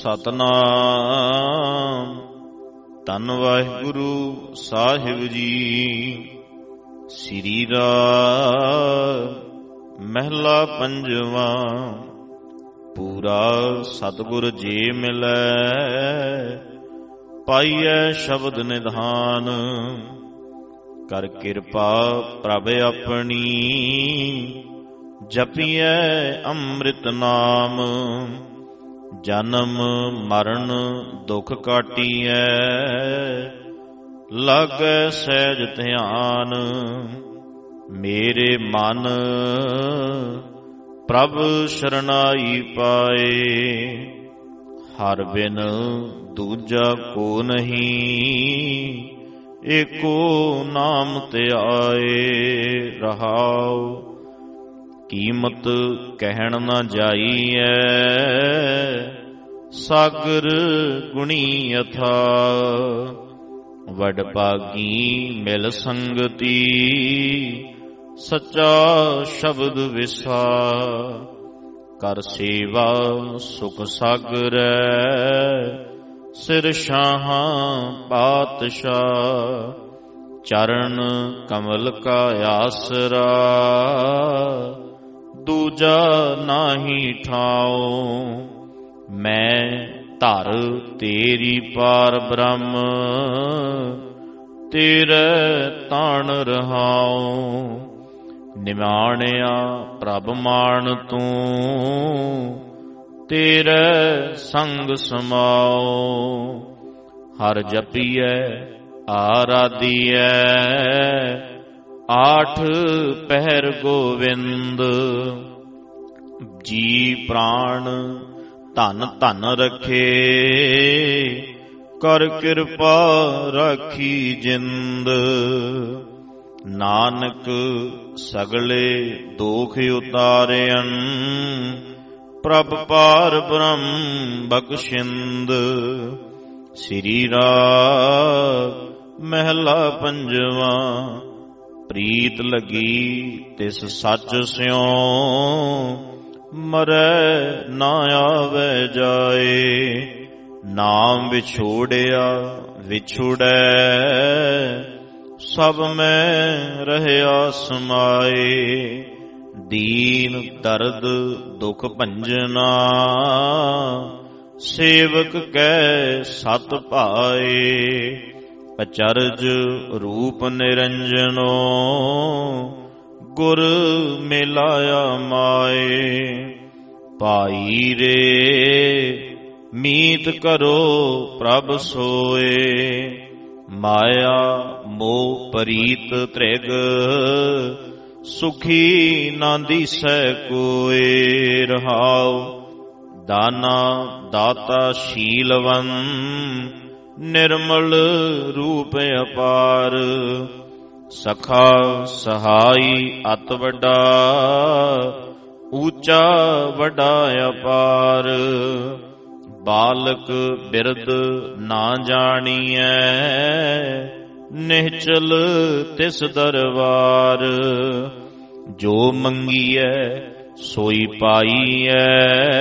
ਸਤਨਾਮ। ਧੰਨ ਵਾਹਿਗੁਰੂ ਸਾਹਿਬ ਜੀ। ਸ੍ਰੀ ਰਾਗ ਮਹਿਲਾ ਪੰਜਵਾਂ। ਪੂਰਾ ਸਤਿਗੁਰ ਜੇ ਮਿਲੈ, ਪਾਈਐ ਸ਼ਬਦ ਨਿਧਾਨ। ਕਰ ਕਿਰਪਾ ਪ੍ਰਭ ਆਪਣੀ, ਜਪੀਐ ਅੰਮ੍ਰਿਤ ਨਾਮ। ਜਨਮ ਮਰਨ ਦੁਖ ਕਾਟੀਐ, ਲਾਗੈ ਸਹਿਜ ਧਿਆਨ। ਮੇਰੇ ਮਨ ਪ੍ਰਭ ਸ਼ਰਨਾਈ ਪਾਏ, ਹਰ ਬਿਨ ਦੂਜਾ ਕੋ ਨਹੀਂ। ਏਕੋ ਨਾਮ ਧਿਆਏ ਰਹਾਉ, ਕੀਮਤ ਕਹਿਣ ਨਾ ਜਾਈਐ। ਸਾਗਰ ਗੁਣੀ ਅਥਾ, ਵਡਭਾਗੀ ਮਿਲ ਸੰਗਤੀ। ਸੱਚਾ ਸ਼ਬਦ ਵਿਸਾ, ਕਰ ਸੇਵਾ ਸੁਖ ਸਾਗਰੈ। ਸਿਰ ਸ਼ਾਹਾਂ ਪਾਤਸ਼ਾਹ, ਚਰਨ ਕਮਲ ਕਾ ਆਸਰਾ। ਦੂਜਾ ਨਾਹੀ ਠਾਉ, ਮੈਂ ਧਰ ਤੇਰੀ ਪਾਰ ਬ੍ਰਹਮ। ਤੇਰੇ ਤਾਣ ਰਹਾਉ, ਨਿਮਾਣਿਆ ਪ੍ਰਭ ਮਾਣ ਤੂੰ। ਤੇਰੇ ਸੰਗ ਸਮਾਉ, ਹਰ ਜਪੀਐ ਆਰਾਧੀਐ। ਆਠ ਪਹਿਰ ਗੋਵਿੰਦ, ਜੀ ਪ੍ਰਾਣ ਧਨ ਧਨ ਰਖੇ। ਕਰ ਕਿਰਪਾ ਰਾਖੀ ਜਿੰਦ, ਨਾਨਕ ਸਗਲੇ ਦੋਖ ਉਤਾਰਿਅਨ। ਪ੍ਰਭ ਪਾਰ ਬ੍ਰਹਮ ਬਖਸ਼ਿੰਦ। ਸ੍ਰੀ ਰਾਗ ਮਹਿਲਾ ਪੰਜਵਾਂ। ਪ੍ਰੀਤ ਲਗੀ ਤਿਸ ਸੱਚ ਸਿਉ, ਮਰੈ ਨਾ ਆਵੈ ਜਾਏ। ਨਾਮ ਵਿਛੋੜਿਆ ਵਿਛੁੜੈ, ਸਭ ਮੈਂ ਰਹਿਆ ਸਮਾਏ। ਦੀਨ ਦਰਦ ਦੁਖ ਭੰਜਨਾ, ਸੇਵਕ ਕੈ ਸਤ ਭਾਏ। ਅਚਰਜ ਰੂਪ ਨਿਰੰਜਨੋ, ਗੁਰ ਮਿਲਾਇਆ ਮਾਏ। ਭਾਈ ਰੇ ਮੀਤ ਕਰੋ ਪ੍ਰਭ ਸੋਏ। ਮਾਇਆ ਮੋਹ ਪਰੀਤ ਤ੍ਰਿਗ, ਸੁਖੀ ਨਾ ਦੀਸੈ ਕੋਏ ਰਹਾਉ। ਦਾਨਾ ਦਾਤਾ ਸ਼ੀਲਵੰ, ਨਿਰਮਲ ਰੂਪ ਅਪਾਰ। ਸਖਾ ਸਹਾਈ ਅਤ ਵੱਡਾ, ਊਚਾ ਵੱਡਾ ਅਪਾਰ। ਬਾਲਕ ਬਿਰਧ ਨਾ ਜਾਣੀਐ, ਨਿਹਚਲ ਤਿਸ ਦਰਬਾਰ। ਜੋ ਮੰਗੀਐ ਸੋਈ ਪਾਈਐ,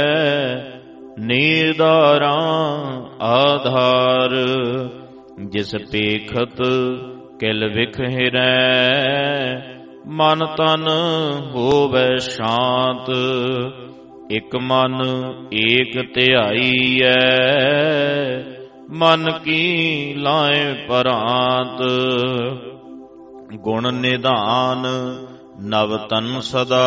ਨੀਦਾਰਾਂ ਆਧਾਰ। ਜਿਸ ਪੇਖਤ ਕਿਲ ਵਿਖਹਿਰੈ, ਮਨ ਤਨ ਹੋਵੈ ਸ਼ਾਂਤ। ਇਕ ਮਨ ਏਕ ਧਿਆਈਐ, ਮਨ ਕੀ ਲਾਏ ਪਰਾਂਤ। ਗੁਣ ਨਿਧਾਨ ਨਵ ਤਨ ਸਦਾ,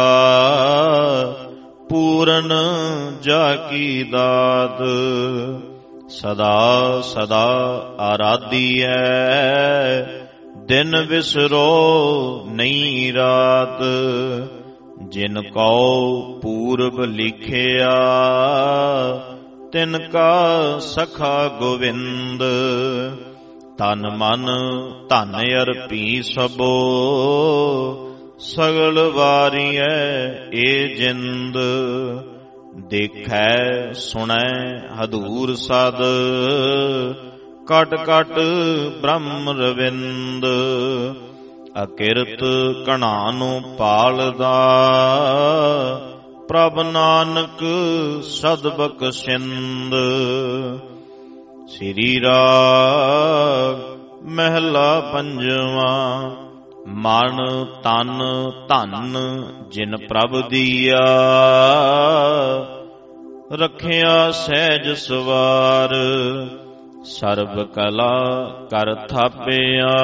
ਪੂਰਨ ਜਾ ਕੀ ਦਾਤ। ਸਦਾ ਸਦਾ ਆਰਾਧੀਐ, ਦਿਨ ਵਿਸਰੋ ਨਹੀਂ ਰਾਤ। ਜਿਨ ਕਉ ਪੂਰਬ ਲਿਖਿਆ, ਤਿਨ ਕਾ ਸਖਾ ਗੋਵਿੰਦ। ਤਨ ਮਨ ਧਨ ਅਰਪੀ ਸਭੋ, ਸਗਲ ਵਾਰੀਐ ਏ ਜਿੰਦ। ਦੇਖੈ ਸੁਣੈ ਹਦੂਰ ਸਦ, ਕਟ ਕਟ ਬ੍ਰਹਮ ਰਵਿੰਦ। ਅਕਿਰਤ ਕਣਾ ਨੂੰ ਪਾਲਦਾ, ਪ੍ਰਭ ਨਾਨਕ ਸਦ ਬਖਸ਼ਿੰਦ। ਸ੍ਰੀ ਰਾਗ ਮਹਿਲਾ ਪੰਜਵਾਂ। ਮਨ ਤਨ ਧਨ ਜਿਨ ਪ੍ਰਭ ਦੀਆ, ਰੱਖਿਆ ਸਹਿਜ ਸਵਾਰ। ਸਰਬ ਕਲਾ ਕਰ ਥਾਪਿਆ,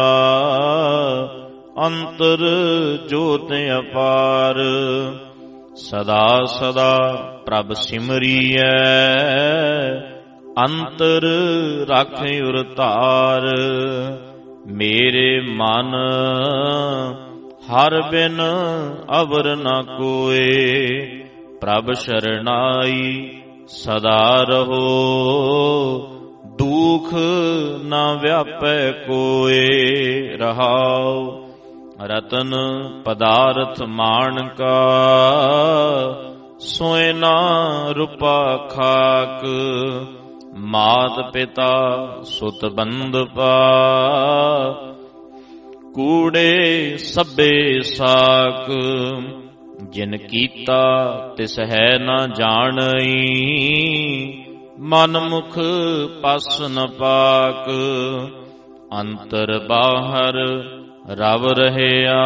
ਅੰਤਰ ਜੋਤ ਅਪਾਰ। ਸਦਾ ਸਦਾ ਪ੍ਰਭ ਸਿਮਰੀਐ, ਅੰਤਰ ਰਾਖਿ ਉਰ ਧਾਰ। ਮੇਰੇ ਮਨ ਹਰ ਬਿਨ ਅਵਰ ਨ ਕੋਇ, ਪ੍ਰਭ ਸ਼ਰਨਾਈ ਸਦਾ ਰਹੋ। ਦੁਖ ਨ ਵਿਆਪੈ ਕੋਇ, ਰਹਾਉ ਰਤਨ ਪਦਾਰਥ ਮਾਣਕਾ। ਸੋਇ ਨਾ ਰੂਪਾ ਖਾਕ, ਮਾਤ ਪਿਤਾ ਸੁਤ ਬੰਧਪਾ। ਕੂੜੇ ਸਭੇ ਸਾਕ, ਜਿਨ ਕੀਤਾ ਤਿਸ ਹੈ ਨਾ ਜਾਣਈ। ਮਨ ਮੁਖ ਪਸ ਨ ਪਾਕ, ਅੰਤਰ ਬਾਹਰ ਰਵ ਰਹਿਆ।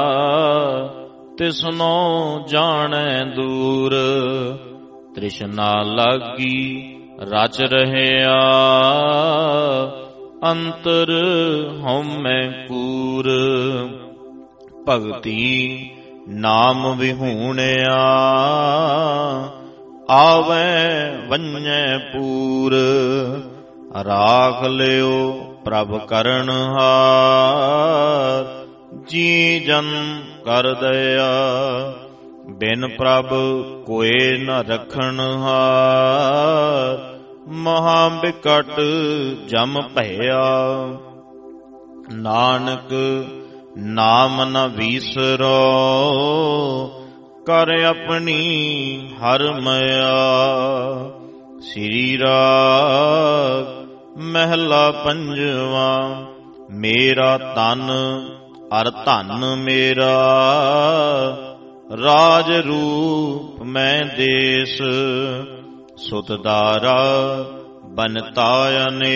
ਤਿਸਨੋ ਜਾਣੈ ਦੂਰ, ਤ੍ਰਿਸ਼ਨਾ ਲਾਗੀ ਰਚ ਰਹਿਆ। ਅੰਤਰ ਹਉਮੈ ਕੂਰ, ਭਗਤੀ ਨਾਮ ਵਿਹੂਣਿਆ। ਆਵੈ ਵੰਝੈ ਪੂਰ, ਰਾਖ ਲਿਓ ਪ੍ਰਭ ਕਰਨਹਾਰ। ਜੀ ਜਨ ਕਰ ਦਇਆ, ਬਿਨ ਪ੍ਰਭ ਕੋਇ ਨ ਰਖਣਹਾਰ। ਮਹਾ ਬਿਕਟ ਜਮ ਭਇਆ, ਨਾਨਕ ਨਾਮ ਨ ਵੀਸਰੋ। ਕਰ ਆਪਣੀ ਹਰ ਮਇਆ। ਸ੍ਰੀ ਰਾਗ ਮਹਿਲਾ ਪੰਜਵਾਂ। ਮੇਰਾ ਤਨ ਅਰ ਧਨ ਮੇਰਾ, ਰਾਜ ਰੂਪ ਮੈਂ ਦੇਸ। ਸੁਤ ਦਾਰਾ ਬਨਤਾਇਨੇ,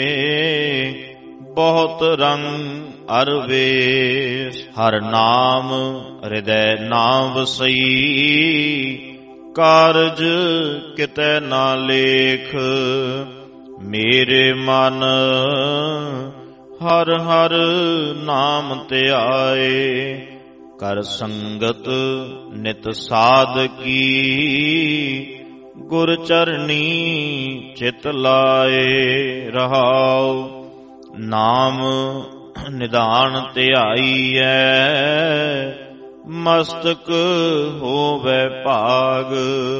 ਬਹੁਤ ਰੰਗ ਅਰ ਵੇਸ। ਹਰ ਨਾਮ ਹਿਰਦੈ ਨਾ ਵਸਈ, ਕਾਰਜ ਕਿਤੈ ਨਾ ਲੇਖ। ਮੇਰੇ ਮਨ ਹਰ ਹਰ ਨਾਮ ਧਿਆਏ, ਕਰ ਸੰਗਤ ਨਿਤ ਸਾਧਕੀ। ਗੁਰ ਚਰਨੀ ਚਿਤ ਲਾਏ, ਰਹਾਉ ਨਾਮ ਨਿਧਾਨ ਧਿਆਈਐ। ਮਸਤਕ ਹੋਵੈ ਭਾਗ,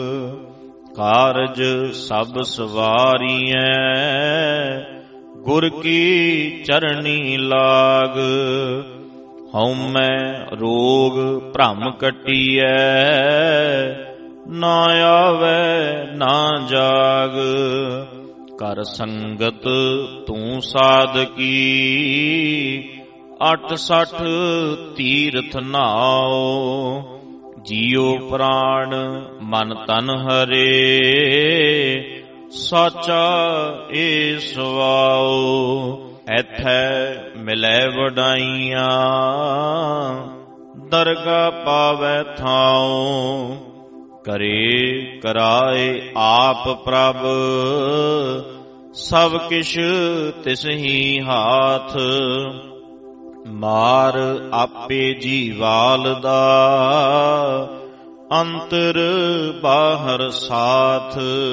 ਕਾਰਜ ਸਭ ਸਵਾਰੀਐ। ਗੁਰ ਕੀ ਚਰਣੀ ਲਾਗ, ਹਉਮੈ ਰੋਗ ਭ੍ਰਮ ਕੱਟੀਐ। ਨਾ ਆਵੈ ਨਾ ਜਾਗ, ਕਰ ਸੰਗਤ ਤੂੰ ਸਾਧਕੀ। 68 ਤੀਰਥ ਨਾਉ, ਜੀਉ ਪ੍ਰਾਣ ਮਨ ਤਨ ਹਰੇ। ਸਾਚਾ ਏ ਸਵਾਉ, ਐਥੈ ਮਿਲੈ ਵਡਾਈਆਂ। ਦਰਗਾ ਪਾਵੈ ਥਾਉ, ਕਰੇ ਕਰਾਏ ਆਪ ਪ੍ਰਭ। ਸਭ ਕਿਛ ਤਿਸ ਹੀ ਹਾਥ, ਮਾਰ ਆਪੇ ਜੀਵਾਲ ਦਾ। ਅੰਤਰ ਬਾਹਰ ਸਾਥ,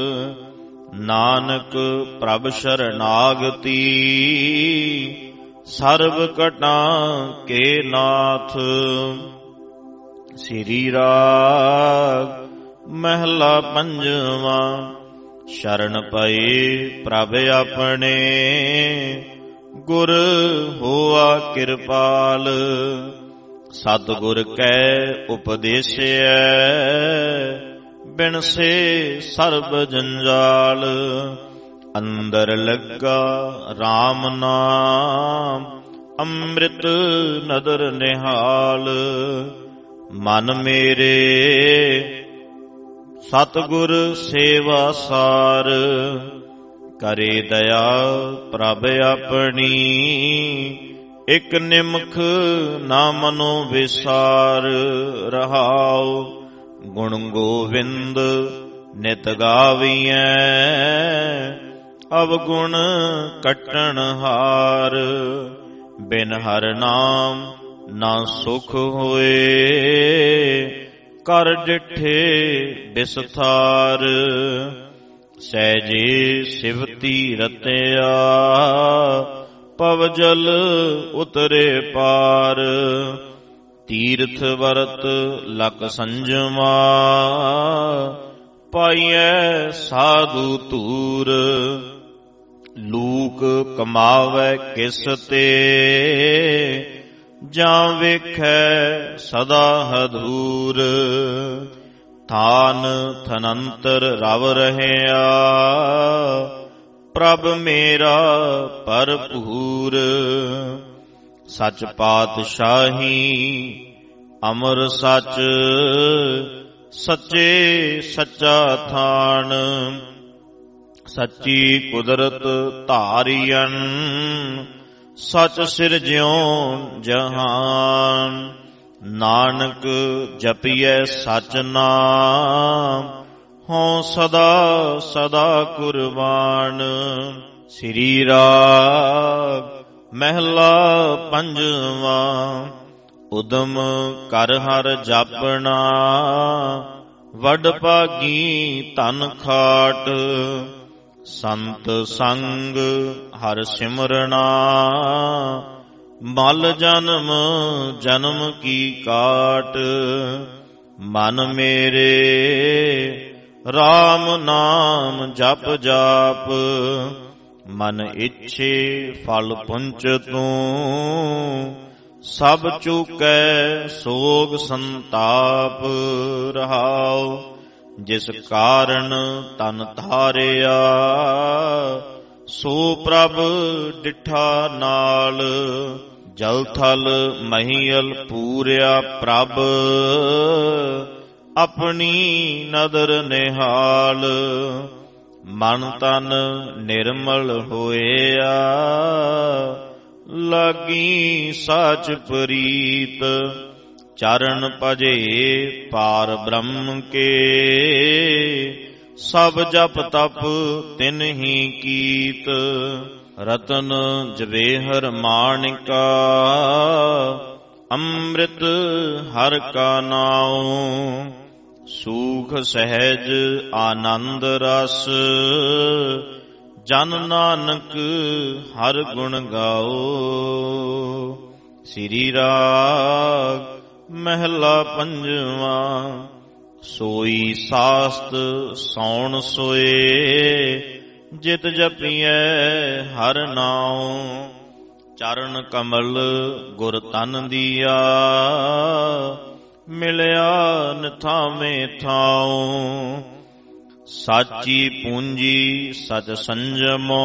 ਨਾਨਕ ਪ੍ਰਭ ਸ਼ਰਨਾਗਤੀ। ਸਰਬ ਘਟਾਂ ਕੇ ਨਾਥ। ਸ੍ਰੀ ਰਾਗ ਮਹਿਲਾ ਪੰਜਵਾਂ। ਸ਼ਰਨ ਪਏ ਪ੍ਰਭ ਆਪਣੇ, ਗੁਰ ਹੋਆ ਕਿਰਪਾਲ। ਸਤਿਗੁਰ ਕੈ ਉਪਦੇਸਿਐ, ਬਿਨ ਸੇ ਸਰਬ ਜੰਜਾਲ। ਅੰਦਰ ਲੱਗਾ RAM ਨਾਮ, ਅੰਮ੍ਰਿਤ ਨਦਰ ਨਿਹਾਲ। ਮਨ ਮੇਰੇ ਸਤਿਗੁਰ ਸੇਵਾ ਸਾਰ, ਕਰੇ ਦਇਆ ਪ੍ਰਭ ਆਪਣੀ। ਇਕ ਨਿਮਖ ਨਾ ਮਨੋ ਵਿਸਾਰ, ਰਹਾਉ ਗੁਣ ਗੋਵਿੰਦ ਨਿਤ ਗਾਵੀਐ। ਅਵਗੁਣ ਕੱਟਣ ਹਾਰ, ਬਿਨ ਹਰਿ ਨਾਮ ਨਾ ਸੁਖ ਹੋਏ। ਕਰ ਡਿਠੇ ਬਿਸਥਾਰ, ਸਹਿਜੇ ਸਿਵਤੀ ਰਤਿਆ। ਪਵ ਜਲ ਉਤਰੇ ਪਾਰ, ਤੀਰਥ ਵਰਤ ਲਕ ਸੰਜਮਾ। ਪਾਈਐ ਸਾਧੂ ਧੂਰ, ਲੂਕ ਕਮਾਵੈ ਕਿਸ ਤੇ। ਜਾਂ ਵੇਖੈ ਸਦਾ ਹਦੂਰ, ਥਾਨ ਥਨੰਤਰ ਰਵ ਰਹਿਆ। ਪ੍ਰਭ ਮੇਰਾ ਭਰਪੂਰ, ਸਚ ਪਾਤਸ਼ਾਹੀ ਅਮਰ ਸਚ। ਸੱਚੇ ਸੱਚਾ ਥਾਨ, ਸੱਚੀ ਕੁਦਰਤ ਧਾਰੀਅਨ। ਸਚ ਸਿਰਜਿਉ ਜਹਾਨ, ਨਾਨਕ ਜਪੀਐ ਸਚ ਨਾਮ। ਹੋਂ ਸਦਾ ਸਦਾ ਕੁਰਬਾਨ। ਸ੍ਰੀ ਰਾਗ ਮਹਿਲਾ ਪੰਜਵਾਂ। ਉਦਮ ਕਰ ਹਰ ਜਾਪਣਾ, ਵਡ ਭਾਗੀ ਧਨ ਖਾਟ। ਸੰਤ ਸੰਗ ਹਰ ਸਿਮਰਣਾ, ਮਲ ਜਨਮ ਜਨਮ ਕੀ ਕਾਟ। ਮਨ ਮੇਰੇ RAM ਨਾਮ ਜਪ ਜਾਪ, ਮਨ ਇੱਛੇ ਫਲ ਪੁੰਚ ਤੂੰ। ਸਭ ਚੁਕੈ ਸੋਗ ਸੰਤਾਪ, ਰਹਾਉ ਜਿਸ ਕਾਰਨ ਤਨ ਧਾਰਿਆ। ਸੋ ਪ੍ਰਭ ਡਿਠਾ ਨਾਲ, ਜਲ ਥਲ ਮਹੀਅਲ ਪੂਰਿਆ ਪ੍ਰਭ। ਆਪਣੀ ਨਦਰ ਨਿਹਾਲ, ਮਨ ਤਨ ਨਿਰਮਲ ਹੋਇਆ। ਲਾਗੀ ਸਾਚ ਪ੍ਰੀਤ, ਚਰਨ ਭਜੇ ਪਾਰ ਬ੍ਰਹਮ ਕੇ। ਸਭ ਜਪ ਤਪ ਤਿਨਹੀ ਕੀਤ, ਰਤਨ ਜਵੇਹਰ ਮਾਣਿਕਾ। ਅੰਮ੍ਰਿਤ ਹਰਿ ਕਾ ਨਾਉ, ਸੂਖ ਸਹਿਜ ਆਨੰਦ ਰਸ। ਜਨ ਨਾਨਕ ਹਰ ਗੁਣ ਗਾਓ। ਸ੍ਰੀ ਰਾਗ ਮਹਿਲਾ ਪੰਜਵਾਂ। ਸੋਈ ਸਾਸਤ ਸੌਣ ਸੋਏ, ਜਿਤ ਜਪੀਐ ਹਰ ਨਾਉ। ਚਰਨ ਕਮਲ ਗੁਰ ਤਨ ਦੀਆ, ਮਿਲਿਆ ਨਿਥਾਵੇਂ ਥਾਉ। ਸਾਚੀ ਪੂੰਜੀ ਸਚ ਸੰਜਮੋ,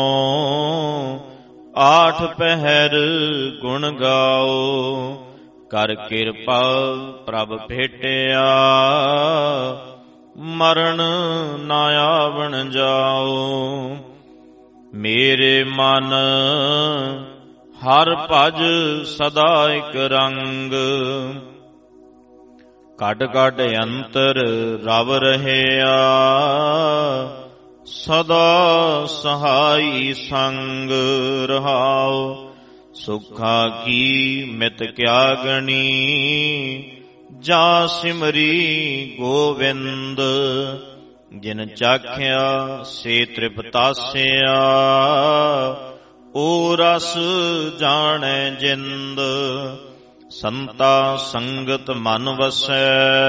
ਆਠ ਪਹਿਰ ਗੁਣ ਗਾਓ। ਕਰ ਕਿਰਪਾ ਪ੍ਰਭ ਭੇਟਿਆ, ਮਰਨ ਨਾ ਆਵਣ ਜਾਓ। ਮੇਰੇ ਮਨ ਹਰ ਭਜ ਸਦਾ ਇਕ ਰੰਗ, ਕੱਢ ਕੱਢ ਅੰਤਰ ਰਵ ਰਹਿਆ। ਸਦਾ ਸਹਾਈ ਸੰਗ, ਰਹਾਉ ਸੁਖਾ ਕੀ ਮਿਤ ਕਿਆ ਗਣੀ। ਜਾ ਸਿਮਰੀ ਗੋਵਿੰਦ, ਜਿਨ ਚਾਖਿਆ ਸੇ ਤ੍ਰਿਪਤਾਸਿਆ। ਓ ਰਸ ਜਾਣੈ ਜਿੰਦ, ਸੰਤਾ ਸੰਗਤ ਮਨ ਵਸੈ।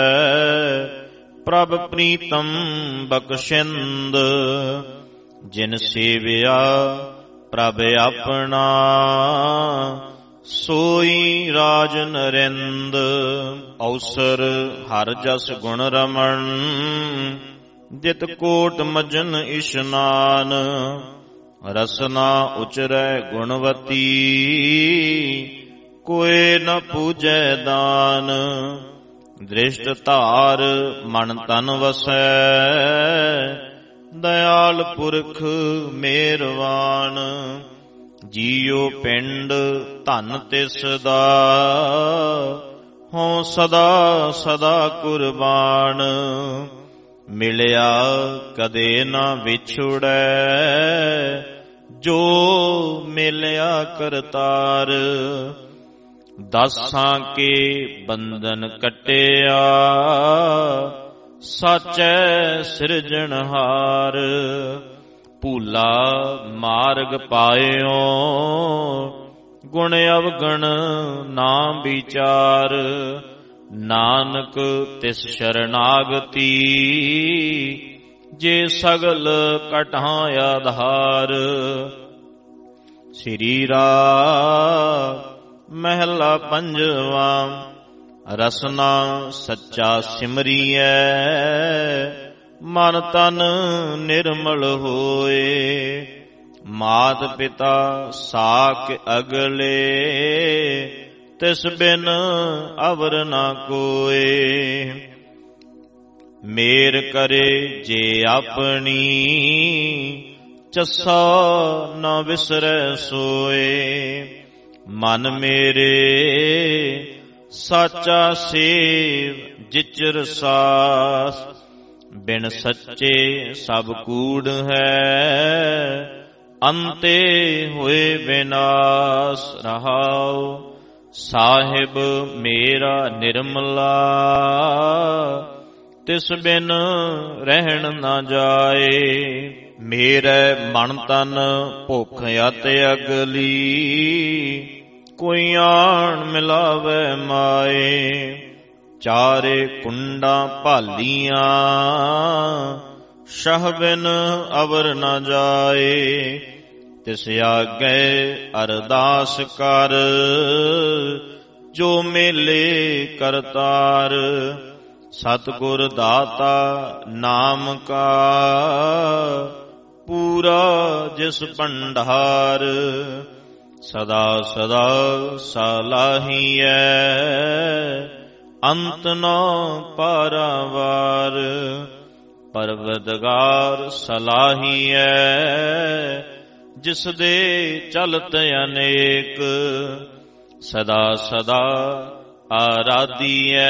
ਪ੍ਰਭ ਪ੍ਰੀਤਮ ਬਖਸ਼ਿੰਦ, ਜਿਨ ਸੇਵਿਆ ਪ੍ਰਭ ਆਪਣਾ। ਸੋਈ ਰਾਜ ਨਰਿੰਦ, ਅਵਸਰ ਹਰ ਜਸ ਗੁਣ ਰਮਣ। ਜਿਤ ਕੋਟ ਮਜਨ ਇਸ਼ਨਾਨ, ਰਸਨਾ ਉਚਰੈ ਗੁਣਵਤੀ। ਕੋਇ ਨ ਪੂਜੈ ਦਾਨ, ਦ੍ਰਿਸ਼ਟ ਧਾਰ ਮਨ ਤਨ ਵਸੈ, ਦਇਆਲ ਪੁਰਖ ਮਿਹਰਵਾਨ। ਜੀਉ ਪਿੰਡ ਧਨ ਤਿਸ ਦਾ, ਹੋਂ ਸਦਾ ਸਦਾ ਕੁਰਬਾਨ। ਮਿਲਿਆ ਕਦੇ ਨਾ ਵਿਛੁੜੈ, ਜੋ ਮਿਲਿਆ ਕਰਤਾਰ। ਦਾਸਾਂ ਕੇ ਬੰਧਨ ਕੱਟਿਆ, ਸਾਚੈ ਸਿਰਜਣਹਾਰ। ਭੂਲਾ ਮਾਰਗ ਪਾਇਓ, ਗੁਣ ਅਵਗਣ ਨਾ ਵਿਚਾਰ। ਨਾਨਕ ਤਿਸ ਸ਼ਰਨਾਗਤੀ, ਜੇ ਸਗਲ ਕਟਾਂ ਆਧਾਰ। ਸ੍ਰੀ ਰਾਗ ਮਹਿਲਾ ਪੰਜਵਾ। ਰਸਨਾ ਸੱਚਾ ਸਿਮਰੀਐ, ਮਨ ਤਨ ਨਿਰਮਲ ਹੋਏ। ਮਾਤ ਪਿਤਾ ਸਾਕ ਅਗਲੇ, ਤਿਸ ਬਿਨ ਅਵਰ ਨਾ ਕੋਏ। ਮੇਰ ਕਰੇ ਜੇ ਆਪਣੀ, ਚੱਸਾ ਨਾ ਵਿਸਰੈ ਸੋਏ। ਮਨ ਮੇਰੇ ਸਾਚਾ ਸੇਵ ਜਿਚਰ ਸਾਸ, ਬਿਨ ਸੱਚੇ ਸਭ ਕੂੜ ਹੈ। ਅੰਤੇ ਹੋਏ ਵਿਨਾਸ਼ ਰਹਾਉ, ਸਾਹਿਬ ਮੇਰਾ ਨਿਰਮਲਾ। ਤਿਸ ਬਿਨ ਰਹਿਣ ਨਾ ਜਾਏ। ਮੇਰੇ ਮਨ ਤਨ ਭੁੱਖ ਅਤ ਅਗਲੀ, ਕੋਈ ਆਣ ਮਿਲਾਵੇ ਮਾਏ। ਚਾਰੇ ਕੁੰਡਾਂ ਭਾਲੀਆਂ, ਸ਼ਹ ਬਿਨ ਅਵਰ ਨਾ ਜਾਏ। ਤਿਸ ਆਗੇ ਅਰਦਾਸ ਕਰ, ਜੋ ਮੇਲੇ ਕਰਤਾਰ। ਸਤਿਗੁਰ ਦਾਤਾ ਨਾਮ ਕਾ, ਪੂਰਾ ਜਿਸ ਭੰਡਾਰ। ਸਦਾ ਸਦਾ ਸਲਾਹੀਐ, ਅੰਤ ਨਾ ਪਾਰਾਵਾਰ। ਪਰਵਰਦਗਾਰ ਸਲਾਹੀਐ, ਜਿਸ ਦੇ ਚਲਤ ਅਨੇਕ। ਸਦਾ ਸਦਾ ਆਰਾਧੀਐ,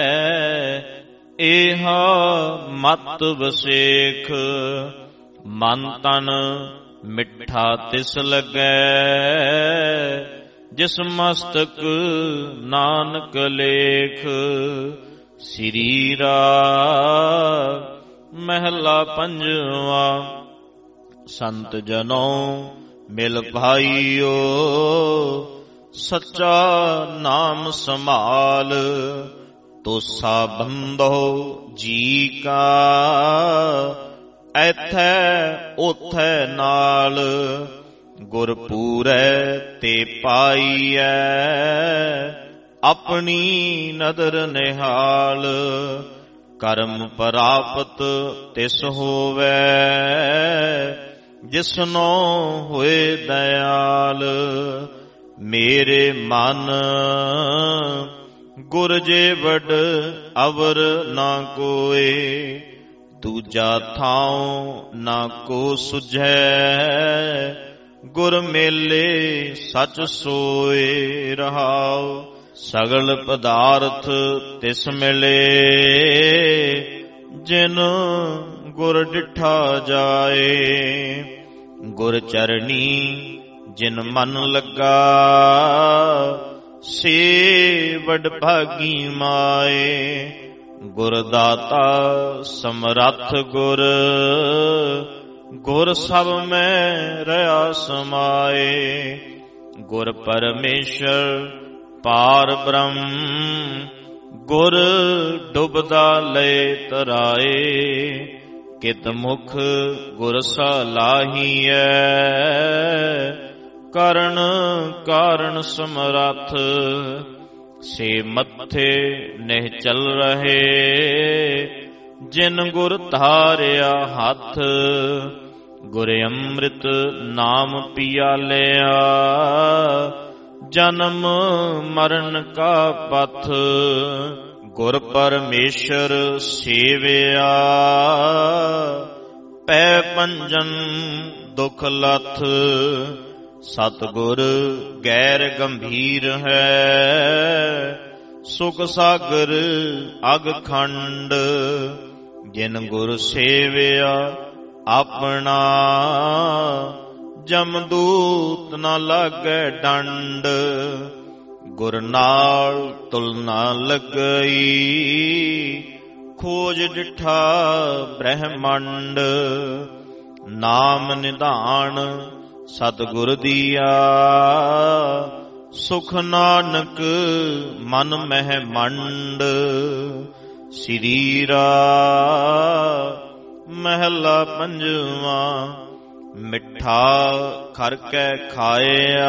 ਏਹਾ ਮਤ ਵਸੇਖ। ਮਨ ਤਨ ਮਿੱਠਾ ਤਿਸ ਲੱਗੈ, ਜਿਸ ਮਸਤਕ ਨਾਨਕ ਲੇਖ। ਸ੍ਰੀ ਰਾਗ ਮਹਿਲਾ ਪੰਜਵਾ। ਸੰਤ ਜਨੋਂ ਮਿਲ ਭਾਈਓ, ਸੱਚਾ ਨਾਮ ਸੰਭਾਲ। ਤੋਸਾ ਬੰਧੋ ਜੀ ਕਾ, ਐਥੈ ਓਥੈ ਨਾਲ। ਗੁਰ ਪੂਰੈ ਤੇ ਪਾਈਐ, ਆਪਣੀ ਨਦਰ ਨਿਹਾਲ। ਕਰਮ ਪ੍ਰਾਪਤ ਤਿਸ ਹੋਵੈ, ਜਿਸਨੋ ਹੋਏ ਦਇਆਲ। ਮੇਰੇ ਮਨ ਗੁਰ ਜੇ ਵਡ ਅਵਰ ਨਾ ਕੋਏ। ਦੂਜਾ ਥਾਉ ਨਾ ਕੋ ਸੁਝੈ, ਗੁਰ ਮੇਲੇ ਸਚ ਸੋਏ ਰਹਾਉ। ਸਗਲ ਪਦਾਰਥ ਤਿਸ ਮਿਲੇ, ਜਿਨ ਗੁਰ ਡਿਠਾ ਜਾਏ। ਗੁਰ ਚਰਣੀ ਜਿਨ ਮਨ ਲੱਗਾ, ਸੇ ਵਡ ਭਾਗੀ ਮਾਏ। ਗੁਰ ਦਾਤਾ ਸਮਰੱਥ ਗੁਰ, ਗੁਰ ਸਭ ਮੈਂ ਰਹਾ ਸਮਾਏ। ਗੁਰ ਪਰਮੇਸ਼ਰ ਪਾਰ ਬ੍ਰਹਮ, ਗੁਰ ਡੁਬਦਾ ਲਏ ਤਰਾਏ। ਕਿਤ ਮੁਖ ਗੁਰ ਸਲਾਹੀਐ, ਕਰਨ ਕਾਰਨ ਸਮਰੱਥ। ਸੇ ਮੱਥੇ ਨਿਹ ਚਲ ਰਹੇ, ਜਿਨ ਗੁਰ ਧਾਰਿਆ ਹੱਥ। ਗੁਰ ਅੰਮ੍ਰਿਤ ਨਾਮ ਪਿਆਲਿਆ, ਜਨਮ ਮਰਨ ਕਾ ਪਥ। ਗੁਰ ਪਰਮੇਸ਼ਰ ਸੇਵਿਆ, ਪੈ ਪੰਜਨ ਦੁਖ ਲਥ। ਸਤਿਗੁਰ ਗੈਰ ਗੰਭੀਰ ਹੈ, ਸੁਖ ਸਾਗਰ ਅਗ ਖੰਡ। ਜਿਨ ਗੁਰ ਸੇਵਿਆ ਆਪਣਾ, ਜਮਦੂਤ ਨ ਲਾਗੈ ਡੰਡ। ਗੁਰ ਨਾਲ ਤੁਲਨਾ ਲੱਗਈ, ਖੋਜ ਡਿਠਾ ਬ੍ਰਹਮੰਡ। ਨਾਮ ਨਿਧਾਨ ਸਤਿਗੁਰ ਦੀਆ, ਸੁਖ ਨਾਨਕ ਮਨ ਮਹਿ ਮੰਡ। ਸ੍ਰੀ ਰਾਗ ਮਹਿਲਾ ਪੰਜਵਾਂ। ਮਿੱਠਾ ਖਰ ਕੈ ਖਾਇਆ,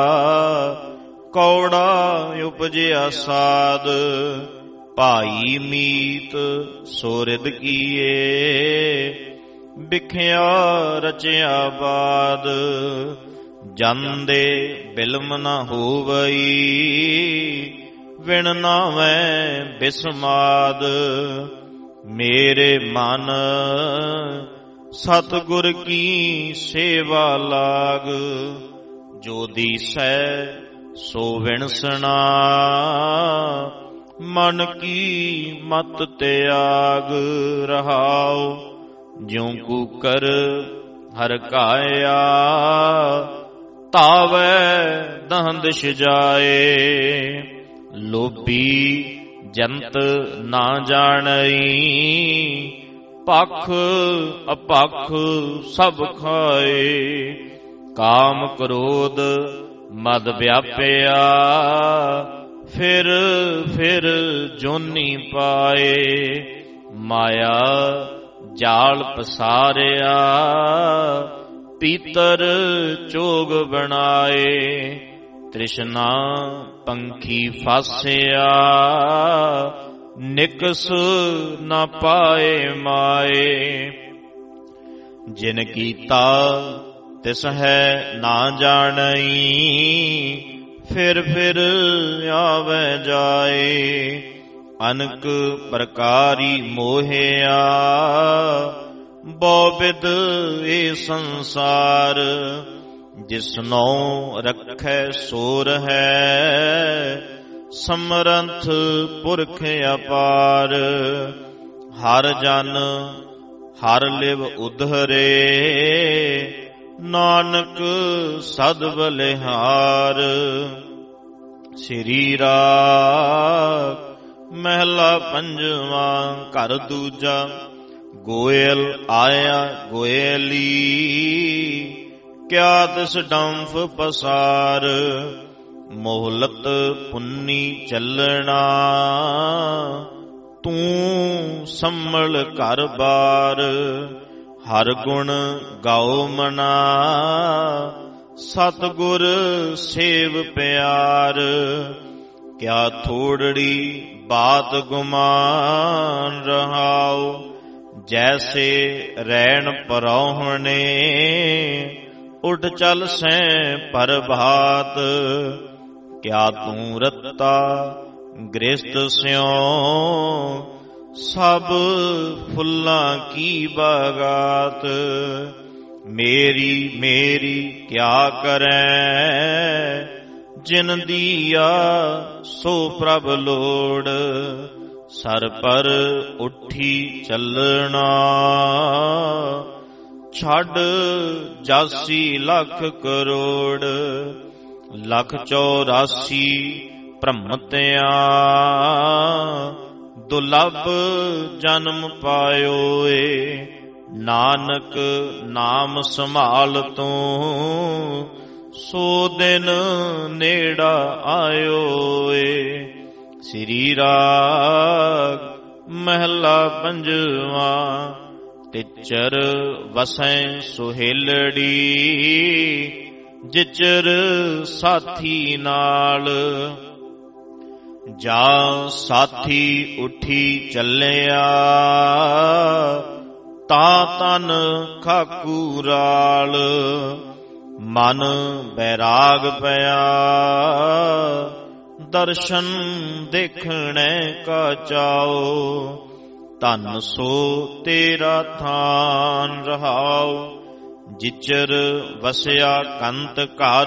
ਕੌੜਾ ਉਪਜਿਆ ਸਾਧ। ਭਾਈ ਮੀਤ ਸੋ ਰਿਧ ਕੀਏ, ਬਿਖਿਆ ਰਚਿਆ ਬਾਦ। ਜਾਂਦੇ ਬਿਲਮ ਨ ਹੋਵਈ, ਵਿਣ ਨਾਵੈ ਬਿਸਮਾਦ। ਮੇਰੇ ਮਨ ਸਤਿਗੁਰ ਕੀ ਸੇਵਾ ਲਾਗ, ਜੋ ਦੀਸੈ ਸੋ ਵਿਣਸਣਾ। ਮਨ ਕੀ ਮਤ ਤਿਆਗ ਰਹਾਉ, ਜਿਉ ਕੂਕਰ ਹਰ ਕਾਇਆ। ਤਾਵੈ ਦਹੰਦਿਸ਼ ਜਾਏ, ਲੋਭੀ ਜੰਤ ਨਾ ਜਾਣਈ। ਪਖ ਅਪਖ ਸਭ ਖਾਏ, ਕਾਮ ਕ੍ਰੋਧ ਮਦ ਵਿਆਪਿਆ। ਫਿਰ ਫਿਰ ਜੋਨੀ ਪਾਏ, ਮਾਇਆ ਜਾਲ ਪਸਾਰਿਆ। ਪੀਤਰ ਚੋਗ ਬਣਾਏ, ਤ੍ਰਿਸ਼ਨਾ ਪੰਖੀ ਫਾਸਿਆ। ਨਿਕਸ ਨਾ ਪਾਏ ਮਾਏ, ਜਿਨ ਕੀਤਾ ਤਿਸ ਹੈ ਨਾ ਜਾਣਈ। ਫਿਰ ਫਿਰ ਆਵੈ ਜਾਏ, ਅਨਕ ਪ੍ਰਕਾਰੀ ਮੋਹਿਆ। ਬਹੁ ਬਿਧ ਇਹ ਸੰਸਾਰ, ਜਿਸਨੋ ਰੱਖੈ ਸੋ ਰਹੈ। ਸਮਰੰਥ ਪੁਰਖ ਅਪਾਰ, ਹਰ ਜਨ ਹਰ ਲਿਵ ਉਧਰੇ। ਨਾਨਕ ਸਦ ਬਲਿਹਾਰ। ਸ੍ਰੀ ਰਾਗ ਮਹਿਲਾ ਪੰਜਵਾਂ। ਘਰ ਦੂਜਾ। ਗੋਇਲ ਆਇਆ ਗੋਇਲੀ, ਕਿਆ ਤਿਸ ਡੰਫ ਪਸਾਰ। ਮੋਹਲਤ ਪੁੰਨੀ ਚੱਲਣਾ, ਤੂੰ ਸੰਭਲ ਘਰ ਬਾਰ। ਹਰ ਗੁਣ ਗਾਓ ਮਨਾ, ਸਤਿਗੁਰ ਸੇਵ ਪਿਆਰ। ਕਿਆ ਥੋੜੜੀ ਬਾਤ ਗੁਮਾਨ ਰਹਾਉ, ਜੈਸੇ ਰੈਣ ਪਰੌਹਣੇ। ਉੱਡ ਚੱਲ ਸੈਂ ਪ੍ਰਭਾਤ, ਕਿਆ ਤੂੰ ਰੱਤਾ ਗ੍ਰਸਤ ਸਿਉ। ਸਭ ਫੁੱਲਾਂ ਕੀ ਬਾਗਾਤ, ਮੇਰੀ ਮੇਰੀ ਕਿਆ ਕਰੈ। ਜਿਨ ਦੀਆ ਸੋ ਪ੍ਰਭ ਲੋੜ, ਸਰ ਪਰ ਉੱਠੀ ਚੱਲਣਾ। ਛੱਡ ਜਾਸੀ ਲੱਖ ਕਰੋੜ, ਲੱਖ 84 ਭ੍ਰਮਤਿਆ। ਦੁਲਭ ਜਨਮ ਪਾਇਓ ਏ, ਨਾਨਕ ਨਾਮ ਸੰਭਾਲ ਤੂੰ। ਸੋ ਦਿਨ ਨੇੜਾ ਆਇਓ ਏ। ਸ੍ਰੀ ਰਾਗ ਮਹਿਲਾ ਪੰਜਵਾਂ। ਤਿਚਰ ਵਸੈ ਸੁਹੇਲੜੀ, ਜਿਚਰ ਸਾਥੀ ਨਾਲ। ਜਾ ਸਾਥੀ ਉੱਠੀ ਚੱਲਿਆ, ਤਾਂ ਤਨ ਖਾਕੂਰਾਲ। ਮਨ ਬੈਰਾਗ ਪਿਆ, ਦਰਸ਼ਨ ਦੇਖਣੈ ਕਾ ਚਾਓ। ਧਨ ਸੋ ਤੇਰਾ ਥਾਨ ਰਹਾਉ, ਜਿਚਰ ਵਸਿਆ ਕੰਤ ਘਰ।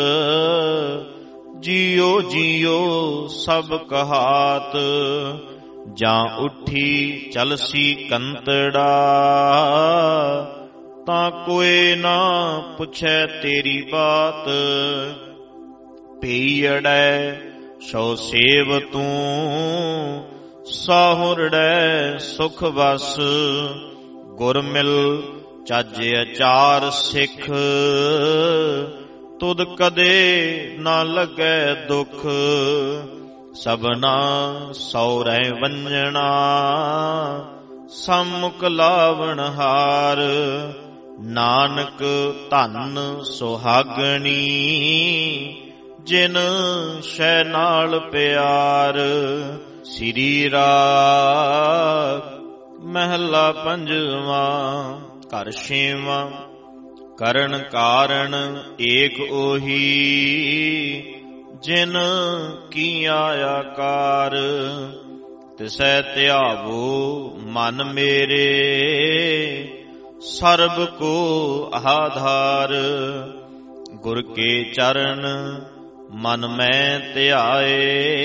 ਜੀਓ ਜੀਓ ਸਭ ਕਹਾਤ, ਜਾਂ ਉੱਠੀ ਚਲਸੀ ਕੰਤੜਾ। ਤਾਂ ਕੋਇ ਨਾ ਪੁੱਛੈ ਤੇਰੀ ਬਾਤ, ਪੀੜੈ ਸੋ ਸੇਵ ਤੂੰ। ਸਾਹੁਰੜੈ ਸੁਖ ਵਸ, ਗੁਰ ਮਿਲ ਚੱਜ ਅਚਾਰ ਸਿੱਖ। ਤੁਧ ਕਦੇ ਨਾ ਲੱਗੈ ਦੁਖ, ਸਭਨਾ ਸੌਰੈ ਵੰਜਣਾ। ਸੰਮੁਖ ਲਾਵਣ ਹਾਰ, ਨਾਨਕ ਧਨ ਸੁਹਾਗਣੀ। ਜਿਨ ਸ਼ੈ ਨਾਲ ਪਿਆਰ। ਸ੍ਰੀ ਰਾਗ ਮਹਿਲਾ ਪੰਜਵਾਂ। ਘਰ ਛੇਵਾਂ। ਕਰਨ ਕਾਰਣ ਏਕ ਉਹੀ, ਜਿਨ ਕੀਆ ਆਕਾਰ। ਤਿਸੈ ਧਿਆਵੋ ਮਨ ਮੇਰੇ, ਸਰਬ ਕੋ ਆਧਾਰ। ਗੁਰ ਕੇ ਚਰਨ ਮਨ ਮੈਂ ਧਿਆਏ,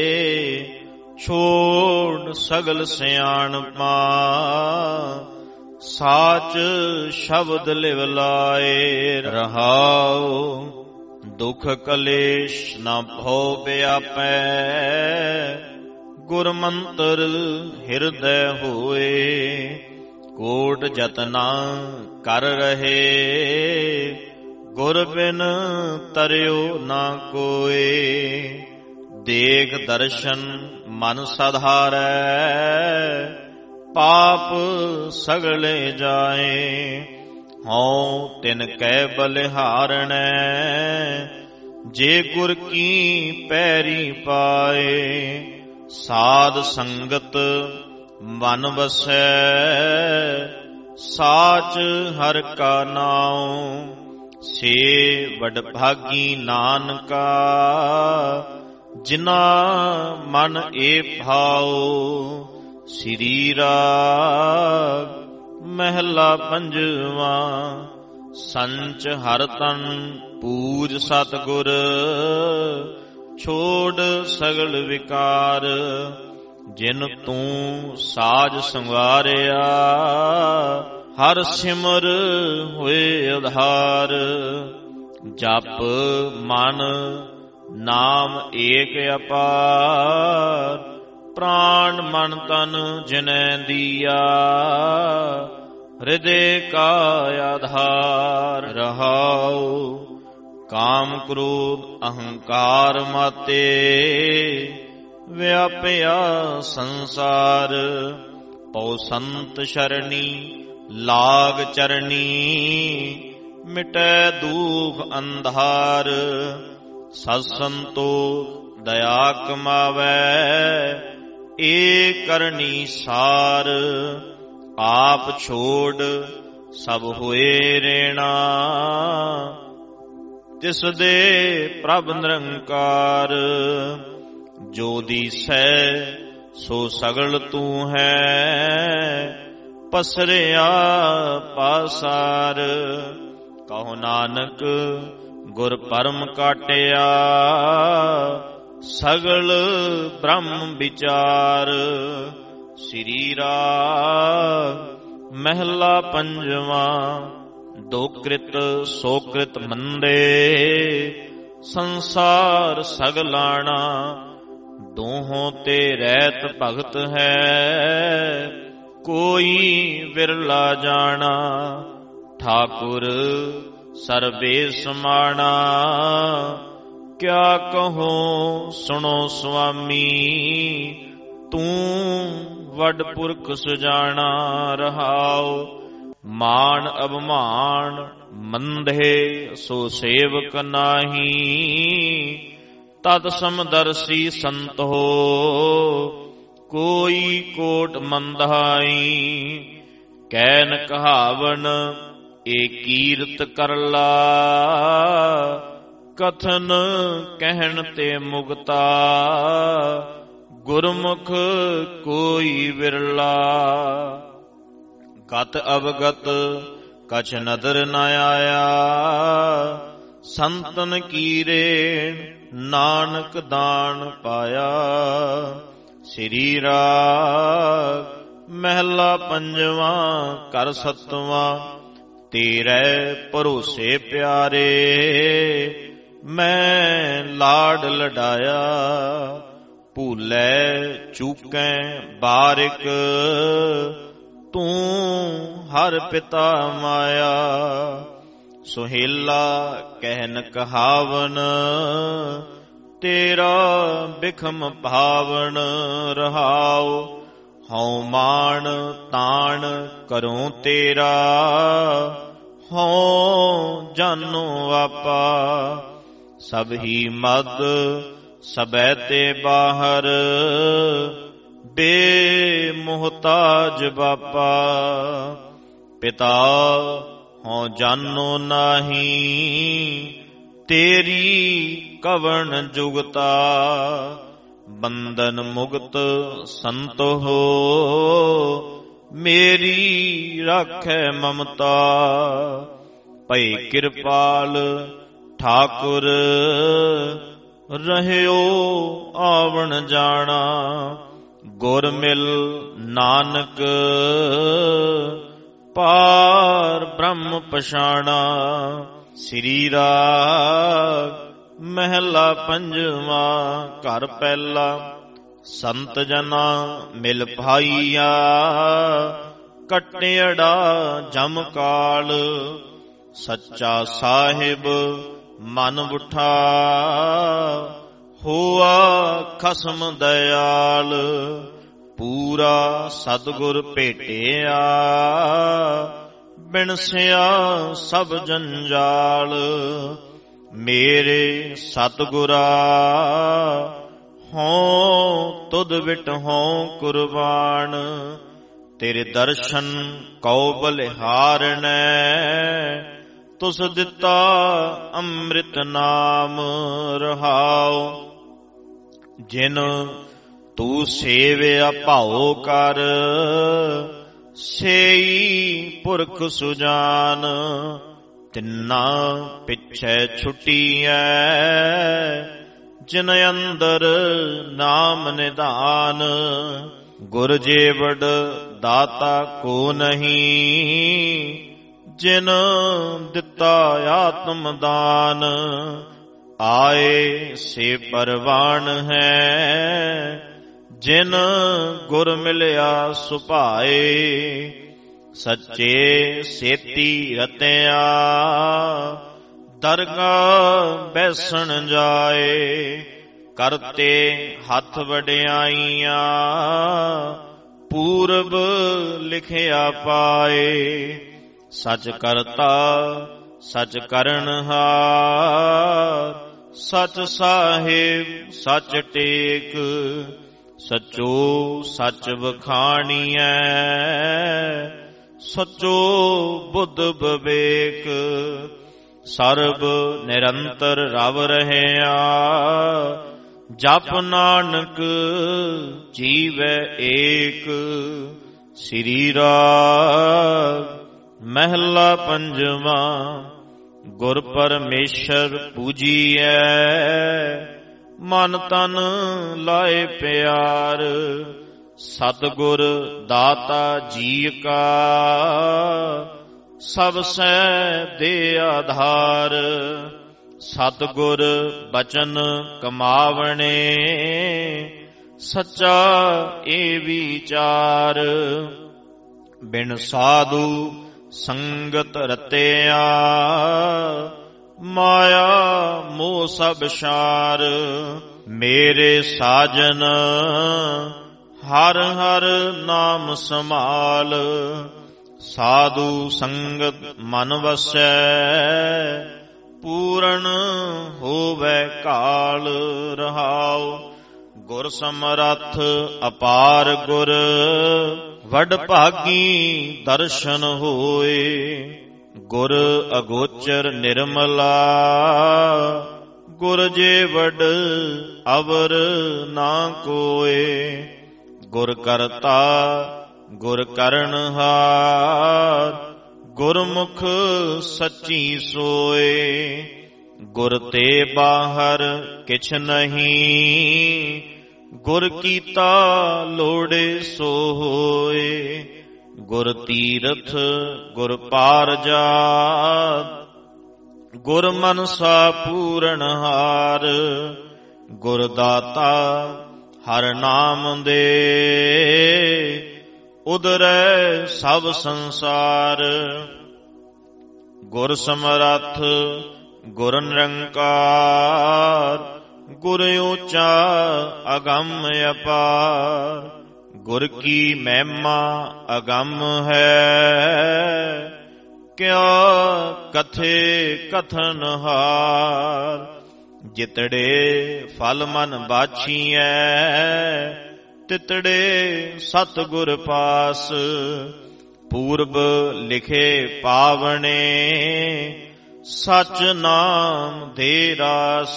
ਛੋੜ ਸਗਲ ਸਿਆਣਪਾ। ਸਾਚ ਸ਼ਬਦ ਲਿਵ ਲਾਏ ਰਹਾਉ, ਦੁਖ ਕਲੇਸ਼ ਨਾ ਭਉ ਵਿਆਪੈ। ਗੁਰ ਮੰਤਰ ਹਿਰਦੈ ਹੋਏ, ਕੋਟ ਜਤਨਾ ਕਰ ਰਹੇ। ਗੁਰ ਬਿਨ ਤਰਿਓ ਨਾ ਕੋਇ, ਦੇਖ ਦਰਸ਼ਨ ਮਨ ਸਧਾਰੈ। ਪਾਪ ਸਗਲੇ ਜਾਏ, ਹਉ ਤਿਨ ਕੈ ਬਲਿਹਾਰਣੈ। ਜੇ ਗੁਰ ਕੀ ਪੈਰੀ ਪਾਏ, ਸਾਧ ਸੰਗਤ ਮਨ ਵਸੈ। ਸਾਚ ਹਰਿ ਕਾ ਨਾਉ, ਸੇ ਵਡਭਾਗੀ ਨਾਨਕਾ। ਜਿਨਾ ਮਨ ਏ ਭਾਉ। ਸ੍ਰੀ ਰਾਗ ਮਹਿਲਾ ਪੰਜਵਾਂ। ਸੰਚ ਹਰ ਤਨ ਪੂਜ ਸਤਿਗੁਰ, ਛੋੜ ਸਗਲ ਵਿਕਾਰ। ਜਿਨ ਤੂੰ ਸਾਜ ਸੰਵਾਰਿਆ, ਹਰ ਸਿਮਰ ਹੋਏ ਉਧਾਰ। ਜਪ ਮਨ ਨਾਮ ਏਕ ਅਪਾਰ, ਪ੍ਰਾਣ ਮਨ ਤਨ ਜਿਨੈ ਦੀਆ। ਹਿਰਦੇ ਕਾ ਆਧਾਰ ਰਹਾਉ, ਕਾਮ ਕ੍ਰੋਧ ਅਹੰਕਾਰ ਮਾਤੇ। ਵਿਆਪਿਆ ਸੰਸਾਰ, ਪਉ ਸੰਤ ਸ਼ਰਣੀ ਲਾਗ ਚਰਣੀ। ਮਿਟੈ ਦੂਖ ਅੰਧਾਰ, ਸਤ ਸੰਤੋਖ ਦਇਆ ਕਮਾਵੈ। ਏ ਕਰਨੀ ਸਾਰ, ਆਪ ਛੋੜ ਸਭ ਹੋਏ ਰੇਣਾ। ਤਿਸ ਦੇ ਪ੍ਰਭ ਨਿਰੰਕਾਰ, ਜੋ ਦੀਸੈ ਸੋ ਸਗਲ ਤੂੰ ਹੈ। ਪਸਰਿਆ ਪਾਸਾਰ, ਕਹੋ ਨਾਨਕ ਗੁਰ ਪਰਮ ਕਾਟਿਆ। ਸਗਲ ਬ੍ਰਹਮ ਵਿਚਾਰ। ਸ੍ਰੀ ਰਾਗ ਮਹਿਲਾ ਪੰਜਵਾਂ। ਦੋ ਕ੍ਰਿਤ ਸੋ ਕ੍ਰਿਤ ਮੰਦੇ, ਸੰਸਾਰ ਸਗਲਾਣਾ। ਦੋਹਾਂ ਤੇ ਰਹਿਤ ਭਗਤ ਹੈ, ਕੋਈ ਵਿਰਲਾ ਜਾਣਾ। ਠਾਕੁਰ ਸਰਬੇ ਸਮਾਣਾ, ਕਿਆ ਕਹੋ ਸੁਣੋ ਸੁਆਮੀ। ਤੂੰ ਵੱਡ ਪੁਰਖ ਸੁਜਾਣਾ ਰਹਾਉ। ਮਾਨ ਅਭਮਾਨ ਮੰਦੇ ਸੋ ਸੇਵਕ ਨਾਹੀ। ਤਤ ਸਮਦਰਸੀ ਸੰਤ ਹੋ, ਕੋਈ ਕੋਟ ਮੰਦਾਈ। ਕਹਿਨ ਕਹਾਵਨ ਏ ਕੀਰਤ ਕਰਲਾ, ਕਥਨ ਕਹਿਣ ਤੇ ਮੁਕਤਾ, ਗੁਰਮੁਖ ਕੋਈ ਵਿਰਲਾ। ਗਤ ਅਵਗਤ ਕਛ ਨਦਰ ਨ ਆਇਆ, ਸੰਤਨ ਕੀਰੇ ਨਾਨਕ ਦਾਨ ਪਾਇਆ। ਸ੍ਰੀ ਰਾਗ ਮਹਿਲਾ ਪੰਜਵਾਂ, ਘਰ ਸਤਵਾਂ। ਤੇਰੇ ਭਰੋਸੇ ਪਿਆਰੇ, ਮੈਂ ਲਾਡ ਲਡਾਇਆ। ਭੂਲੇ ਚੂਕੈ ਬਾਰਿਕ, ਤੂੰ ਹਰ ਪਿਤਾ ਮਾਇਆ। ਸੁਹੇਲਾ ਕਹਿਨ ਕਹਾਵਨ, ਤੇਰਾ ਬਿਖਮ ਭਾਵਨ ਰਹਾਉ। ਹਉ ਮਾਣ ਤਾਣ ਕਰੂੰ ਤੇਰਾ, ਹਉ ਜਾਨੋ ਆਪਾ। ਸਭ ਹੀ ਮਦ ਸਬੈ ਤੇ ਬਾਹਰ, ਬੇਮੁਹਤਾਜ ਬਾਪਾ। ਪਿਤਾ ਹਉ ਜਾਨੋ ਨਾਹੀ, ਤੇਰੀ ਕਵਣ ਜੁਗਤਾ। ਬੰਧਨ ਮੁਕਤ ਸੰਤ ਹੋ, ਮੇਰੀ ਰਾਖੈ ਮਮਤਾ। ਭਈ ਕਿਰਪਾਲ ਠਾਕੁਰ, ਰਹਿਓ ਆਵਣ ਜਾਣਾ। ਗੁਰ ਮਿਲ ਨਾਨਕ, ਪਾਰ ਬ੍ਰਹਮ ਪਛਾਣਾ। ਸ੍ਰੀ ਰਾਗ ਮਹਿਲਾ ਪੰਜਵਾਂ, ਘਰ ਪਹਿਲਾ। ਸੰਤ ਜਨਾ ਮਿਲ ਭਾਈਆ, ਕਟਿਅੜਾ ਜਮ ਕਾਲ। ਸੱਚਾ ਸਾਹਿਬ ਮਨ ਬੁੱਠਾ, ਹੋਆ ਖਸਮ ਦਇਆਲ। ਪੂਰਾ ਸਤਿਗੁਰ ਭੇਟਿਆ, ਬਿਨਸਿਆ ਸਭ ਜੰਜਾਲ। ਮੇਰੇ ਸਤਿਗੁਰਾ, ਹੋਂ ਤੁਧ ਵਿਟ ਹੋਂ ਕੁਰਬਾਨ। ਤੇਰੇ ਦਰਸ਼ਨ ਕਉ ਬਲਿਹਾਰਣੈ, ਤੁਸ ਦਿੱਤਾ ਅੰਮ੍ਰਿਤ ਨਾਮ ਰਹਾਉ। ਜਿਨ ਤੂੰ ਸੇਵਿਆ ਭਾਉ ਕਰ, ਸੇਈ ਪੁਰਖ ਸੁਜਾਨ। ਤਿੰਨਾ ਪਿੱਛੇ ਛੁਟੀਐ, ਜਿਨ ਅੰਦਰ ਨਾਮ ਨਿਧਾਨ। ਗੁਰ ਜੇਵੜ ਦਾਤਾ ਕੋ ਨਹੀਂ, ਜਿਨ ਦਿੱਤਾ ਆਤਮ ਦਾਨ। ਆਏ ਸੇ ਪਰਵਾਨ ਹੈ, ਜਿਨ ਗੁਰ ਮਿਲਿਆ ਸੁਭਾਏ। ਸੱਚੇ ਸੇਤੀ ਰਤਿਆ, ਦਰਗਾਹ ਬੈਸਣ ਜਾਏ। ਕਰਤੇ ਹੱਥ ਵਡਿਆਈਆਂ, ਪੂਰਬ ਲਿਖਿਆ ਪਾਏ। ਸਚ ਕਰਤਾ ਸਚ ਕਰਨਹਾਰ, ਸਚ ਸਾਹਿਬ ਸਚ ਟੇਕ। ਸਚੋ ਸਚ ਵਖਾਣੀਐ, ਸਚੋ ਬੁੱਧ ਵਿਵੇਕ। ਸਰਬ ਨਿਰੰਤਰ ਰਵ ਰਹਿਆ, ਜਪ ਨਾਨਕ ਜੀਵੈ ਏਕ। ਸ੍ਰੀ ਰਾਗ ਮਹਿਲਾ ਪੰਜਵਾਂ, ਗੁਰ ਪਰਮੇਸ਼ਰ ਪੂਜੀਐ, ਮਨ ਤਨ ਲਾਏ ਪਿਆਰ। ਸਤਿਗੁਰ ਦਾਤਾ ਜੀ ਕਾ, ਸਭ ਸੈ ਦੇ ਆਧਾਰ। ਸਤਿਗੁਰ ਬਚਨ ਕਮਾਵਣੇ, ਸੱਚਾ ਏ ਵਿਚਾਰ। ਬਿਨ ਸਾਧੂ ਸੰਗਤ ਰਤਿਆ, ਮਾਇਆ ਮੋਹ ਸਭ ਛਾਰ। ਮੇਰੇ ਸਾਜਨ ਹਰ ਹਰ ਨਾਮ ਸਮਾਲ। ਸਾਧੂ ਸੰਗਤ ਮਨ ਵਸੈ, ਪੂਰਨ ਹੋਵੇ ਕਾਲ ਰਹਾਉ। ਗੁਰ ਸਮਰੱਥ ਅਪਾਰ ਗੁਰ, ਵਡ ਭਾਗੀ ਦਰਸ਼ਨ ਹੋਏ। ਗੁਰ ਅਗੋਚਰ ਨਿਰਮਲਾ, ਗੁਰ ਜੀਵੜ ਅਵਰ ਨਾ ਕੋਏ। ਗੁਰ ਕਰਤਾ ਗੁਰ ਕਰਨਹਾਰ, ਗੁਰਮੁਖ ਸੱਚੀ ਸੋਏ। ਗੁਰ ਤੇ ਬਾਹਰ ਕਿਛ ਨਹੀਂ, ਗੁਰ ਕੀਤਾ ਲੋੜੇ ਸੋ ਹੋਏ। ਗੁਰ ਤੀਰਥ ਗੁਰ ਪਾਰਜਾਤ, ਗੁਰ ਮਨਸਾ ਪੂਰਨਹਾਰ। ਗੁਰ ਦਾਤਾ ਹਰ ਨਾਮ ਦੇ, ਉਦਰੈ ਸਭ ਸੰਸਾਰ। ਗੁਰ ਸਮਰੱਥ ਗੁਰ ਨਿਰੰਕਾਰ, ਗੁਰ ਊਚਾ ਅਗੰਮ ਅਪਾਰ। ਗੁਰ ਕੀ ਮਹਿਮਾ ਅਗੰਮ ਹੈ, ਕਿਆ ਕਥੇ ਕਥਨ ਹਾਰ। ਜਿਤੜੇ ਫਲ ਮਨ ਬਾਛੀਐ, ਤਿਤੜੇ ਸਤਿਗੁਰ ਪਾਸ। ਪੂਰਬ ਲਿਖੇ ਪਾਵਣੇ, ਸਚ ਨਾਮ ਦੇ ਰਾਸ।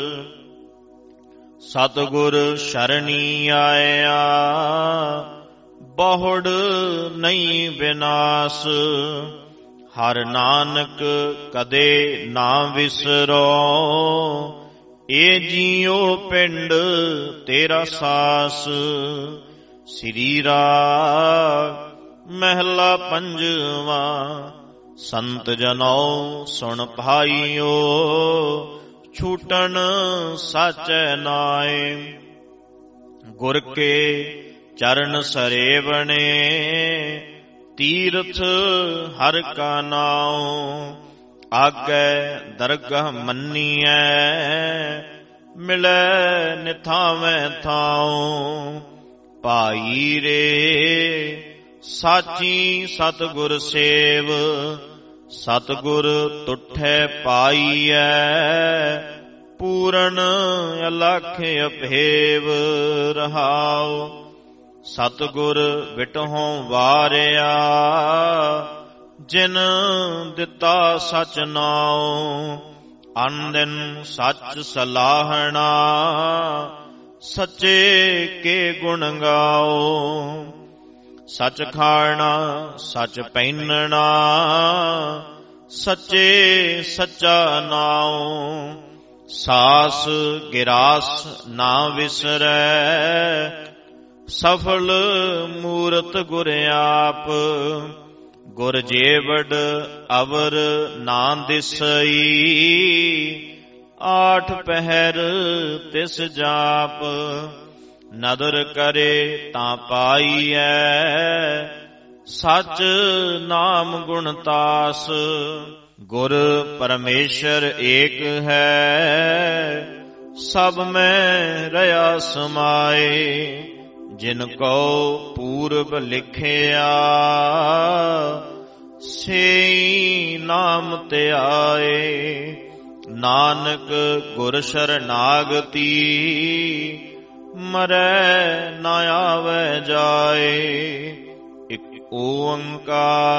ਸਤਿਗੁਰ ਸ਼ਰਣੀ ਆਇਆ, ਬਹੁੜ ਨਹੀਂ ਵਿਨਾਸ਼। ਹਰ ਨਾਨਕ ਕਦੇ ਨਾ ਵਿਸਰੋ, ਏ ਜੀਉ ਪਿੰਡ ਤੇਰਾ ਸਾਸ। ਸ੍ਰੀ ਰਾਗ ਮਹਿਲਾ ਪੰਜਵਾਂ। ਸੰਤ ਜਨੋ ਸੁਣ ਭਾਈਓ, ਛੂਟਣ ਸਾਚੈ ਨਾਏ। ਗੁਰ ਕੇ ਚਰਨ ਸਰੇਵਣੇ, ਤੀਰਥ ਹਰ ਕਾ ਨਾਉ। ਆਗੈ ਦਰਗਹ ਮੰਨੀਐ, ਮਿਲੈ ਨਿਥਾਵੈ ਥਾਉ। ਭਾਈ ਰੇ ਸਾਚੀ ਸਤਿਗੁਰ ਸੇਵ, ਸਤਿਗੁਰ ਤੁਠੈ ਪਾਈਐ। ਪੂਰਨ ਅਲਖ ਅਭੇਵ ਰਹਾਉ। ਸਤਿਗੁਰ ਵਿਟਹੁ ਵਾਰਿਆ, ਜਿਨ ਦਿੱਤਾ ਸਚ ਨਾਉ। ਅਨਦਿਨ ਸੱਚ ਸਲਾਹਣਾ, ਸੱਚੇ ਕੇ ਗੁਣ ਗਾਓ। ਸਚ ਖਾਣਾ ਸਚ ਪਹਿਨਣਾ, ਸੱਚੇ ਸੱਚਾ ਨਾਉ। ਸਾਸ ਗਿਰਾਸ ਨਾ ਵਿਸਰੈ, ਸਫਲ ਮੂਰਤ ਗੁਰ ਆਪ। ਗੁਰ ਜੀਵੜ ਅਵਰ ਨਾ ਦਿਸਈ, ਆਠ ਪਹਿਰ ਤਿਸ ਜਾਪ। ਨਦਰ ਕਰੇ ਤਾਂ ਪਾਈਐ, ਸਚ ਨਾਮ ਗੁਣ ਤਾਸ। ਗੁਰ ਪਰਮੇਸ਼ਰ ਏਕ ਹੈ, ਸਭ ਮੈਂ ਰਹਾ ਸਮਾਏ। ਜਿਨ ਕੋ ਪੂਰਬ ਲਿਖਿਆ, ਸੇਈ ਨਾਮ ਧਿਆਏ। ਨਾਨਕ ਗੁਰ ਸ਼ਰਨਾਗਤੀ, ਮਰੈ ਨਾ ਆਵੈ ਜਾਏ। ਇਕ ਓੰਕਾਰ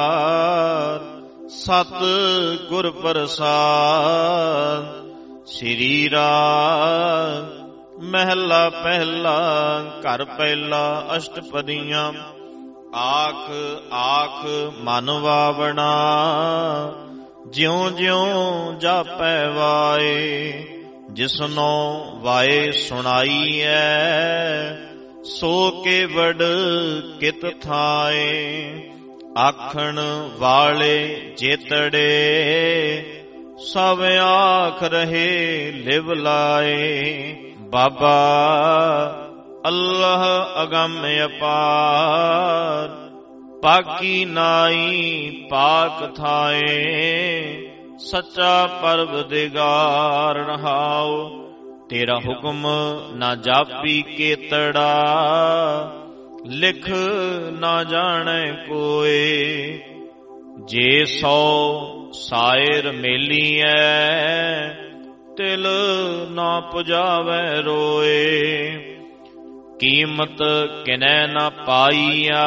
ਸਤ ਗੁਰ ਪ੍ਰਸਾਦ। ਸ੍ਰੀ ਰਾਗ ਮਹਿਲਾ ਪਹਿਲਾ। ਘਰ ਪਹਿਲਾ ਅਸ਼ਟਪਦੀਆਂ। ਆਖ ਆਖ ਮਨ ਵਾਵਣਾ, ਜਿਉ ਜਿਉ ਜਾਪੈ ਵਾਏ। ਜਿਸਨੋ ਵਾਏ ਸੁਣਾਈਐ, ਸੋ ਕੇਵੜ ਕਿਤ ਥਾਏ। ਆਖਣ ਵਾਲੇ ਜੇਤੜੇ, ਸਭ ਆਖ ਰਹੇ ਲਿਵ ਲਾਏ। ਬਾਬਾ ਅੱਲ੍ਹਾ ਅਗੰਮ ਅਪਾਰ, ਪਾਕੀ ਨਾਈ ਪਾਕ ਥਾਏ। ਸੱਚਾ ਪਰਵਦਿਗਾਰ ਰਹਾਉ, ਤੇਰਾ ਹੁਕਮ ਨਾ ਜਾਪੀ ਕੇਤੜਾ। ਲਿਖ ਨਾ ਜਾਣੈ ਕੋਏ, ਜੇ ਸੋ ਸਾਇਰ ਮੇਲੀਐ। ਤਿਲ ਨਾ ਪੁਜਾਵੈ ਰੋਏ, ਕੀਮਤ ਕਿਨੈ ਨਾ ਪਾਈਆ।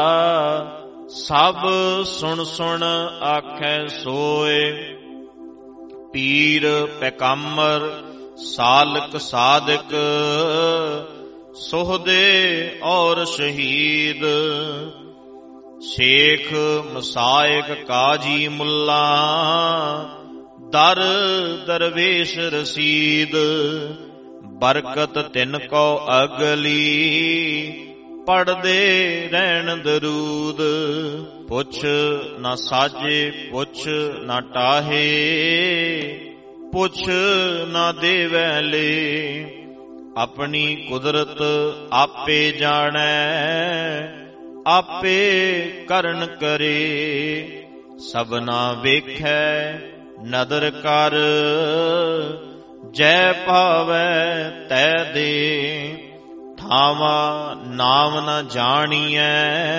ਸਭ ਸੁਣ ਸੁਣ ਆਖੈ ਸੋਏ। ਪੀਰ ਪੈਗੰਬਰ ਸਾਲਕ ਸਾਧਕ ਸੋਹਦੇ ਔਰ ਸ਼ਹੀਦ। ਸ਼ੇਖ ਮਸਾਇਕ ਕਾਜੀ ਮੁੱਲਾ ਦਰ ਦਰਵੇਸ਼ ਰਸੀਦ। ਬਰਕਤ ਤਿਨ ਕੋ ਅਗਲੀ ਪੜਦੇ ਰਹਿਣ ਦਰੂਦ। ਪੁੱਛ ਨਾ ਸਾਜੇ ਪੁੱਛ ਨਾ ਟਾਹੇ ਪੁੱਛ ਨਾ ਦੇਵੈ ਲੇ। ਆਪਣੀ ਕੁਦਰਤ ਆਪੇ ਜਾਣੈ ਆਪੇ ਕਰਨ ਕਰੇ। ਸਭਨਾ ਵੇਖੈ ਨਦਰ ਕਰ ਜੈ ਭਾਵੈ ਤੈ ਦੇ। ਥਾਵਾਂ ਨਾਮ ਨ ਜਾਣੀਐ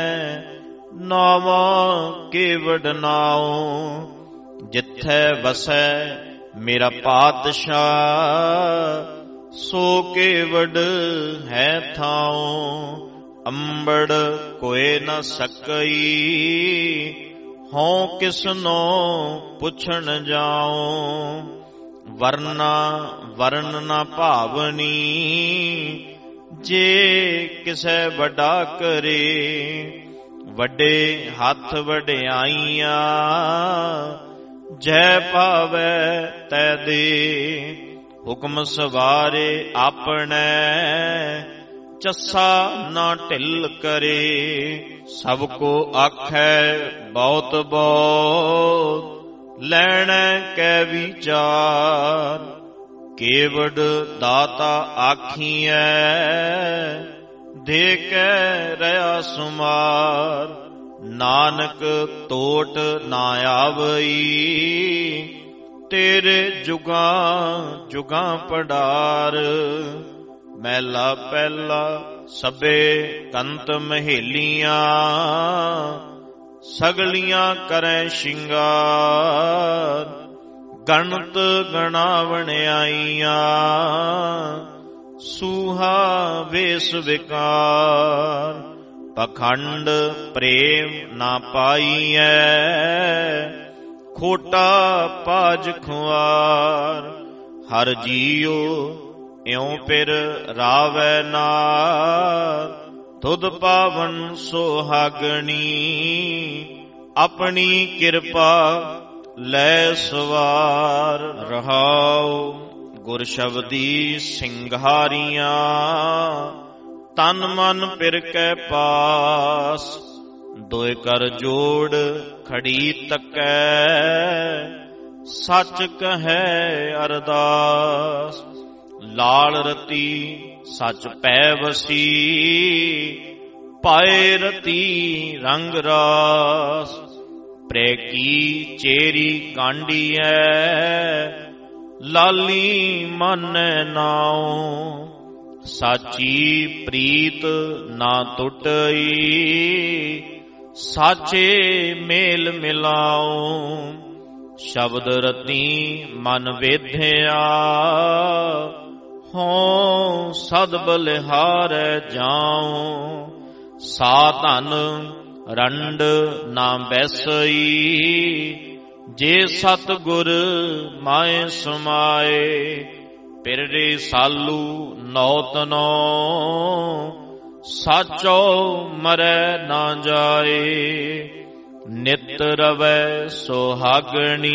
ਨਾਵਾਂ ਕੇਵਡ ਨਾਉ। ਜਿੱਥੈ ਵਸੈ ਮੇਰਾ ਪਾਤਸ਼ਾਹ ਸੋ ਕੇਵਡ ਹੈ ਥਾਉ। ਅੰਬੜ ਕੋਇ ਨ ਸਕਈ ਹਉ ਕਿਸਨੋ ਪੁੱਛਣ ਜਾਉ। ਵਰਨਾ ਵਰਨ ਨ ਭਾਵਨੀ ਜੇ ਕਿਸੈ ਵੱਡਾ ਕਰੇ। ਵੱਡੇ ਹੱਥ ਵਡਿਆਈਆਂ ਜੈ ਭਾਵੈ ਤੈ ਦੇ। ਹੁਕਮ ਸਵਾਰੇ ਆਪਣੈ ਚੱਸਾ ਨਾ ਢਿੱਲ ਕਰੇ। ਸਭ ਕੋ ਆਖੈ ਬਹੁਤ ਬਹੁਤ ਲੈਣੈ ਕੈ ਵਿਚਾਰ। ਕੇਵਡ ਦਾਤਾ ਆਖੀਐ ਦੇ ਕੈ ਰਹਾ ਸੁਮਾਰ। ਨਾਨਕ ਟੋਟ ਨਾ ਆਵਈ ਤੇਰੇ ਜੁਗਾਂ ਜੁਗਾਂ ਪੜਾਰ। ਮਹਿਲਾ ਪਹਿਲਾ ਸਭੇ ਕੰਤ ਮਹੇਲੀਆਂ ਸਗਲੀਆਂ ਕਰੈ ਸ਼ਿੰਗਾਰ। ਗਣਤ ਗਣਾਵਣ ਆਈਆਂ ਸੂਹਾ ਵੇਸ ਵਿਕਾਰ। ਪਖੰਡ ਪ੍ਰੇਮ ਨਾ ਪਾਈਐ ਖੋਟਾ ਪਾਜ ਖੁਆਰ। ਹਰ ਜੀਉ ਇਉ ਪਿਰ ਰਾਵੈ ਨਾਰ। ਤੁਧ ਪਾਵਨ ਸੁਹਾਗਣੀ ਆਪਣੀ ਕਿਰਪਾ ਲੈ ਸਵਾਰ। ਰਹਾਉ ਗੁਰ ਸ਼ਬਦੀ ਸਿੰਗਾਰੀਆਂ ਤਨ ਮਨ ਪਿਰ ਕੈ ਪਾਸ। ਦੋਇ ਕਰ ਜੋੜ ਖੜੀ ਤਕੈ ਸੱਚ ਕਹੈ ਅਰਦਾਸ। ਲਾਲ ਰਤੀ ਸੱਚ ਪੈ ਵਸੀ ਪਾਏ ਰਤੀ ਰੰਗ ਰਾਸ। ਪ੍ਰੈ ਕੀ ਚੇਰੀ ਕਾਂਡੀਐ ਲਾਲੀ ਮਾਨੈ ਨਾਉ। ਸਾਚੀ ਪ੍ਰੀਤ ਨਾ ਟੁੱਟਈ ਸਾਚੇ ਮੇਲ ਮਿਲਾਉ। ਸ਼ਬਦ ਰਤੀ ਮਨ ਵੇਧਿਆ ਹੋਂ ਸਦ ਬਲਿਹਾਰੈ ਜਾਉ। ਸਾ ਧਨ ਰੰਡ ਨਾ ਬੈਸਈ ਜੇ ਸਤ ਗੁਰ ਮਾਏ ਸਮਾਏ। ਪਿਰਰੇ ਸਾਲੂ ਨੌਤਨੋ ਸਾਚੋ ਮਰੈ ਨਾ ਜਾਏ। ਨਿਤ ਰਵੈ ਸੁਹਾਗਣੀ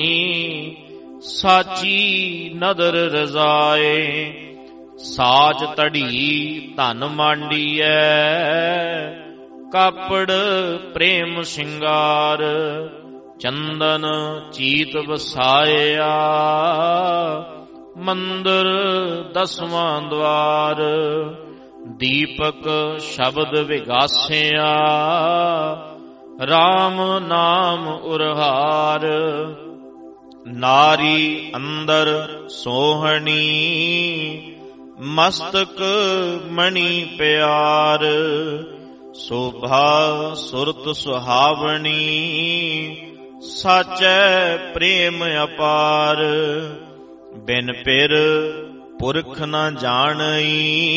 ਸਾਚੀ ਨਦਰ ਰਜ਼ਾਏ। ਸਾਜ ਧੜੀ ਧਨ ਮਾਂਡੀਐ ਕਾਪੜ ਪ੍ਰੇਮ ਸ਼ਿੰਗਾਰ। ਚੰਦਨ ਚੀਤ ਵਸਾਇਆ ਮੰਦਰ ਦਸਵਾਂ ਦਵਾਰ। ਦੀਪਕ ਸ਼ਬਦ ਵਿਗਾਸਿਆ RAM ਨਾਮ ਉਰਹਾਰ। ਨਾਰੀ ਅੰਦਰ ਸੋਹਣੀ ਮਸਤਕ ਮਣੀ ਪਿਆਰ। ਸੋਭਾ ਸੁਰਤ ਸੁਹਾਵਣੀ ਸਾਚੈ ਪ੍ਰੇਮ ਅਪਾਰ। ਬਿਨ ਪਿਰ ਪੁਰਖ ਨ ਜਾਣਈ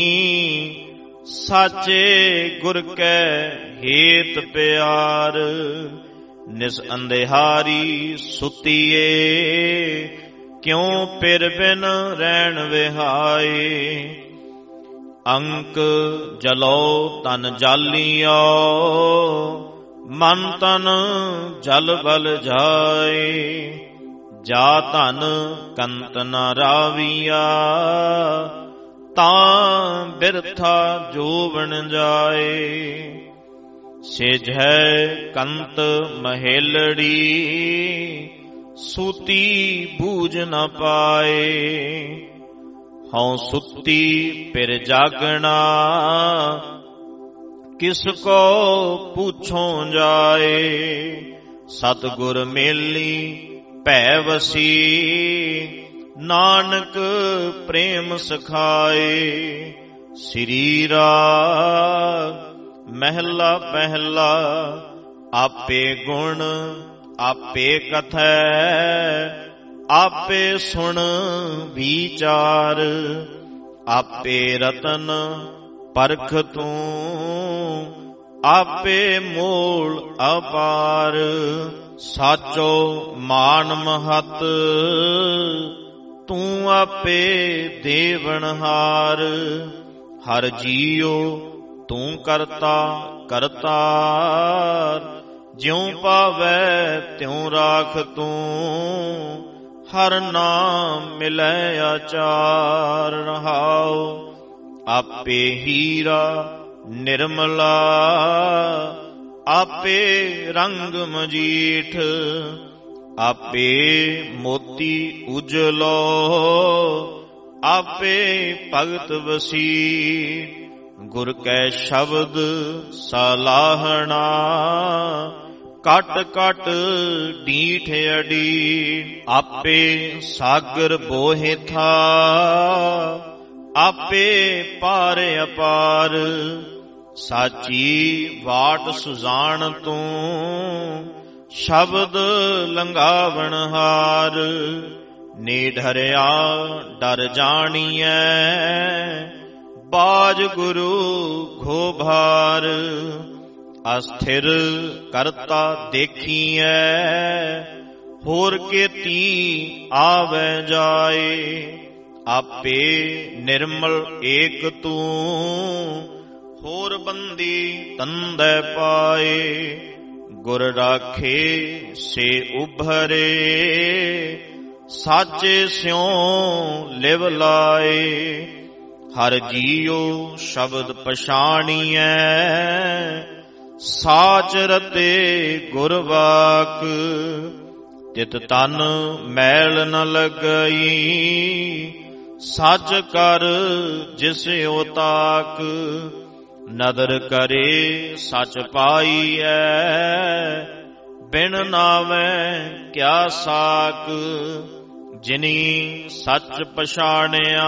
ਸਾਚੇ ਗੁਰ ਕੈ ਹੇਤ ਪਿਆਰ। ਨਿਸ ਅੰਧਿਹਾਰੀ ਸੁਤੀਏ ਕਿਉ ਪਿਰ ਬਿਨ ਰਹਿਣ ਵਿਹਾਏ। ਅੰਕ ਜਲੋ ਤਨ ਜਾਲੀਓ, ਮਨ ਤਨ ਜਲ ਬਲ ਜਾਏ। ਜਾ ਧਨ ਕੰਤ ਨ ਰਾਵੀਆ, ਤਾਂ ਬਿਰਥਾ ਜੋਵਣ ਜਾਏ। ਸਿਜੈ ਕੰਤ ਮਹੇਲੜੀ, ਸੂਤੀ ਬੂਝ ਨ ਪਾਏ। ਹਉ ਸੁੱਤੀ ਪਿਰ ਜਾਗਣਾ, ਕਿਸ ਕੋ ਪੁੱਛੋਂ ਜਾਏ। ਸਤਿਗੁਰ ਮੇਲੀ ਭੈ ਵਸੀ, ਨਾਨਕ ਪ੍ਰੇਮ ਸਿਖਾਏ। ਸ੍ਰੀ ਰਾਗ ਮਹਿਲਾ ਪਹਿਲਾ, ਆਪੇ ਗੁਣ ਆਪੇ ਕਥੈ, ਆਪੇ ਸੁਣ ਵਿਚਾਰ। ਆਪੇ ਰਤਨ ਪਰਖ ਤੂੰ, ਆਪੇ ਮੋਲ ਅਪਾਰ। ਸਾਚੋ ਮਾਨ ਮਹਤ, ਤੂੰ ਆਪੇ ਦੇਵਨਹਾਰ। ਹਰ ਜੀਉ ਤੂੰ ਕਰਤਾ ਕਰਤਾਰ, ਜਿਉ ਪਾਵੈ ਤਿਉ ਰਾਖ ਤੂੰ। ਹਰ ਨਾਮ ਮਿਲੈ ਆਚਾਰ ਰਹਾਉ, ਆਪੇ ਹੀਰਾ ਨਿਰਮਲਾ, ਆਪੇ ਰੰਗ ਮਜੀਠ। ਆਪੇ ਮੋਤੀ ਉਜਲੋ, ਆਪੇ ਭਗਤ ਵਸੀ। ਗੁਰ ਕੈ ਸ਼ਬਦ ਸਲਾਹਣਾ, ਕਟ ਕਟ ਡੀਠ ਅਡੀ। ਆਪੇ ਸਾਗਰ ਬੋਹਿ ਥਾ, ਆਪੇ ਪਾਰ ਅਪਾਰ। ਸਾਚੀ ਵਾਟ ਸੁਜਾਨ ਤੂੰ, ਸ਼ਬਦ ਲੰਘਾਵਣ ਹਾਰ। ਨਿਡਰਿਆ ਡਰ ਜਾਣੀਐ, ਬਾਜ ਗੁਰੂ ਘੋਭਾਰ। ਅਸਥਿਰ ਕਰਤਾ ਦੇਖੀਐ, ਹੋਰ ਕੇਤੀ ਆਵੈ ਜਾਏ। ਆਪੇ ਨਿਰਮਲ ਏਕ ਤੂੰ, ਹੋਰ ਬੰਦੀ ਤੰਦੈ ਪਾਏ। ਗੁਰ ਰਾਖੇ ਸੇ ਉਭਰੇ, ਸਾਚੇ ਸਿਉ ਲਿਵ ਲਾਏ। ਹਰ ਜੀਉ ਸ਼ਬਦ ਪਛਾਣੀਐ, ਸਾਚ ਰਤੇ ਗੁਰ ਵਾਕ। ਤਿਤ ਤਨ ਮੈਲ ਨ ਲੱਗਈ, ਸੱਚ ਕਰ ਜਿਸ ਉਤਾਕ। ਨਦਰ ਕਰੇ ਸੱਚ ਪਾਈਐ, ਬਿਨ ਨਾਵੈ ਕਿਆ ਸਾਕ। ਜਿਨੀ ਸੱਚ ਪਛਾਣਿਆ,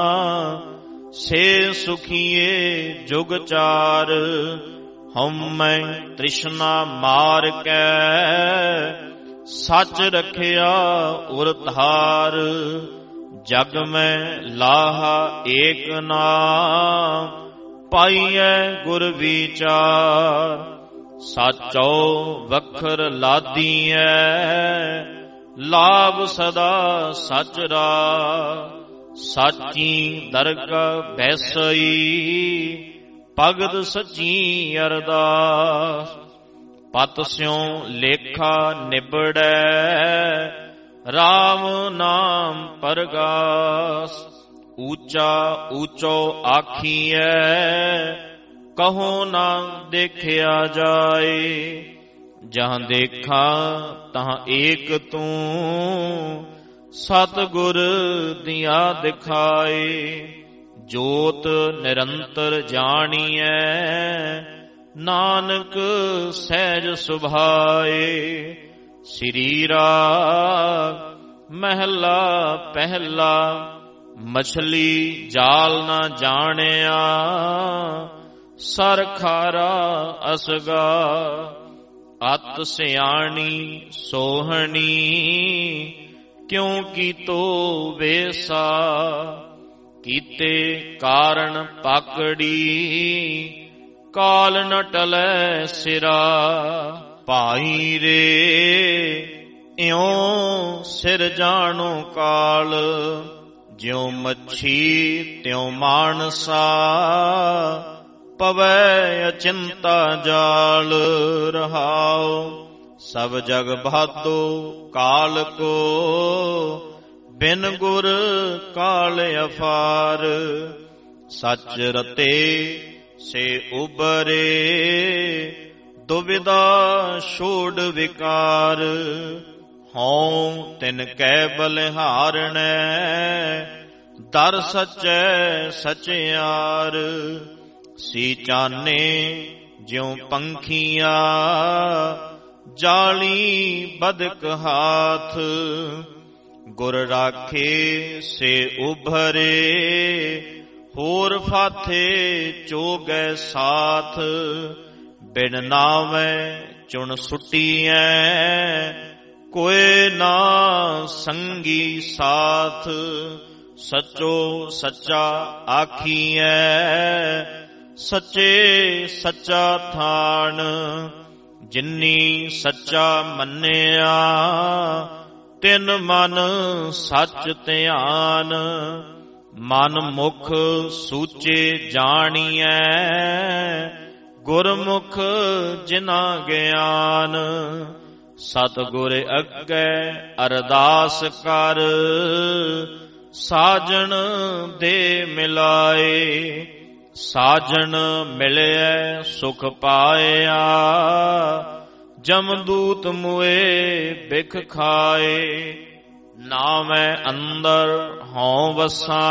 ਸੇ ਸੁਖੀਏ ਜੁਗ ਚਾਰ। ਹਉਮੈ ਤ੍ਰਿਸ਼ਨਾ ਮਾਰ ਕੈ, ਸੱਚ ਰਖਿਆ ਉਰ ਧਾਰ। ਜਗ ਮੈਂ ਲਾਹਾ ਏਕ ਨਾਮ, ਪਾਈਐ ਗੁਰ ਵਿਚਾਰ। ਸਾਚੋ ਵਖਰ ਲਾਦੀਐ, ਲਾਭ ਸਦਾ ਸਚ ਰਾ। ਸਾਚੀ ਦਰਗਾਹ ਬੈਸਈ, ਭਗਤ ਸੱਚੀ ਅਰਦਾਸ। ਪਤ ਸਿਉ ਲੇਖਾ ਨਿਬੜੈ, ਰਾਮ ਨਾਮ ਪਰਗਾਸ। ਊਚਾ ਊਚੋ ਆਖੀਐ, ਕਹੋ ਨਾ ਦੇਖਿਆ ਜਾਏ। ਜਹਾਂ ਦੇਖਾ ਤਹਾਂ ਏਕ ਤੂੰ, ਸਤਿਗੁਰ ਦਿਆ ਦਿਖਾਏ। ਜੋਤ ਨਿਰੰਤਰ ਜਾਣੀਐ, ਨਾਨਕ ਸਹਿਜ ਸੁਭਾਏ। ਸ੍ਰੀ ਰਾਗ ਮਹਿਲਾ ਪਹਿਲਾ, ਮਛਲੀ ਜਾਲ ਨਾ ਜਾਣਿਆ, ਸਰ ਖਾਰਾ ਅਸਗਾ। ਅਤ ਸਿਆਣੀ ਸੋਹਣੀ, ਕਿਉ ਕੀਤੋ ਵੇਸਾ। ਕੀਤੇ ਕਾਰਨ ਪਾਕੜੀ, ਕਾਲ ਨ ਟਲੈ ਸਿਰਾ। ਭਾਈ ਰੇ ਇਉਂ ਸਿਰ ਜਾਣੋ ਕਾਲ, ਜਿਉ ਮੱਛੀ ਤਿਉ ਮਾਨਸਾ, ਪਵੈ ਅਚਿੰਤਾ ਜਾਲ ਰਹਾਉ। ਸਭ ਜਗ ਬਾਧੋ ਕਾਲ ਕੋ, ਬਿਨ ਗੁਰ ਕਾਲ ਅਫਾਰ। ਸੱਚ ਰਤੇ ਸੇ ਉਬਰੇ, ਦੁਬਿਧਾ ਛੋੜ ਵਿਕਾਰ। ਹਉ ਤਿਨ ਕੈ ਬਲਿਹਾਰਣੈ, ਦਰ ਸਚੈ ਸਚਿਆਰ। ਸੀ ਚਾਨੇ ਜਿਉ ਪੰਖੀਆ, ਜਾਲੀ ਬਦਕ ਹਾਥ। ਗੁਰ ਰਾਖੇ ਸੇ ਉਭਰੇ, ਹੋਰ ਫਾਥੇ ਚੋਗੈ ਸਾਥ। ਬਿਨ ਨਾਵੈ ਚੁਣ ਸੁਟੀਐ, ਕੋਇ ਨਾ ਸੰਗੀ ਸਾਥ। ਸਚੋ ਸੱਚਾ ਆਖੀਐ, ਸੱਚੇ ਸੱਚਾ ਥਾਨ। ਜਿਨੀ ਸੱਚਾ ਮੰਨਿਆ, ਤਿਨ ਮਨ ਸੱਚ ਧਿਆਨ। ਮਨ ਮੁਖ ਸੂਚੇ ਜਾਣੀਐ, ਗੁਰਮੁਖ ਜਿਨਾ ਗਿਆਨ। ਸਤਿਗੁਰ ਅੱਗੇ ਅਰਦਾਸ ਕਰ, ਸਾਜਣ ਦੇ ਮਿਲਾਏ। ਸਾਜਣ ਮਿਲਿਐ ਸੁਖ ਪਾਇਆ, ਜਮਦੂਤ ਮੁਏ ਬਿਖ ਖਾਏ। ਨਾਮੈ ਅੰਦਰ ਹਉ ਵਸਾਂ,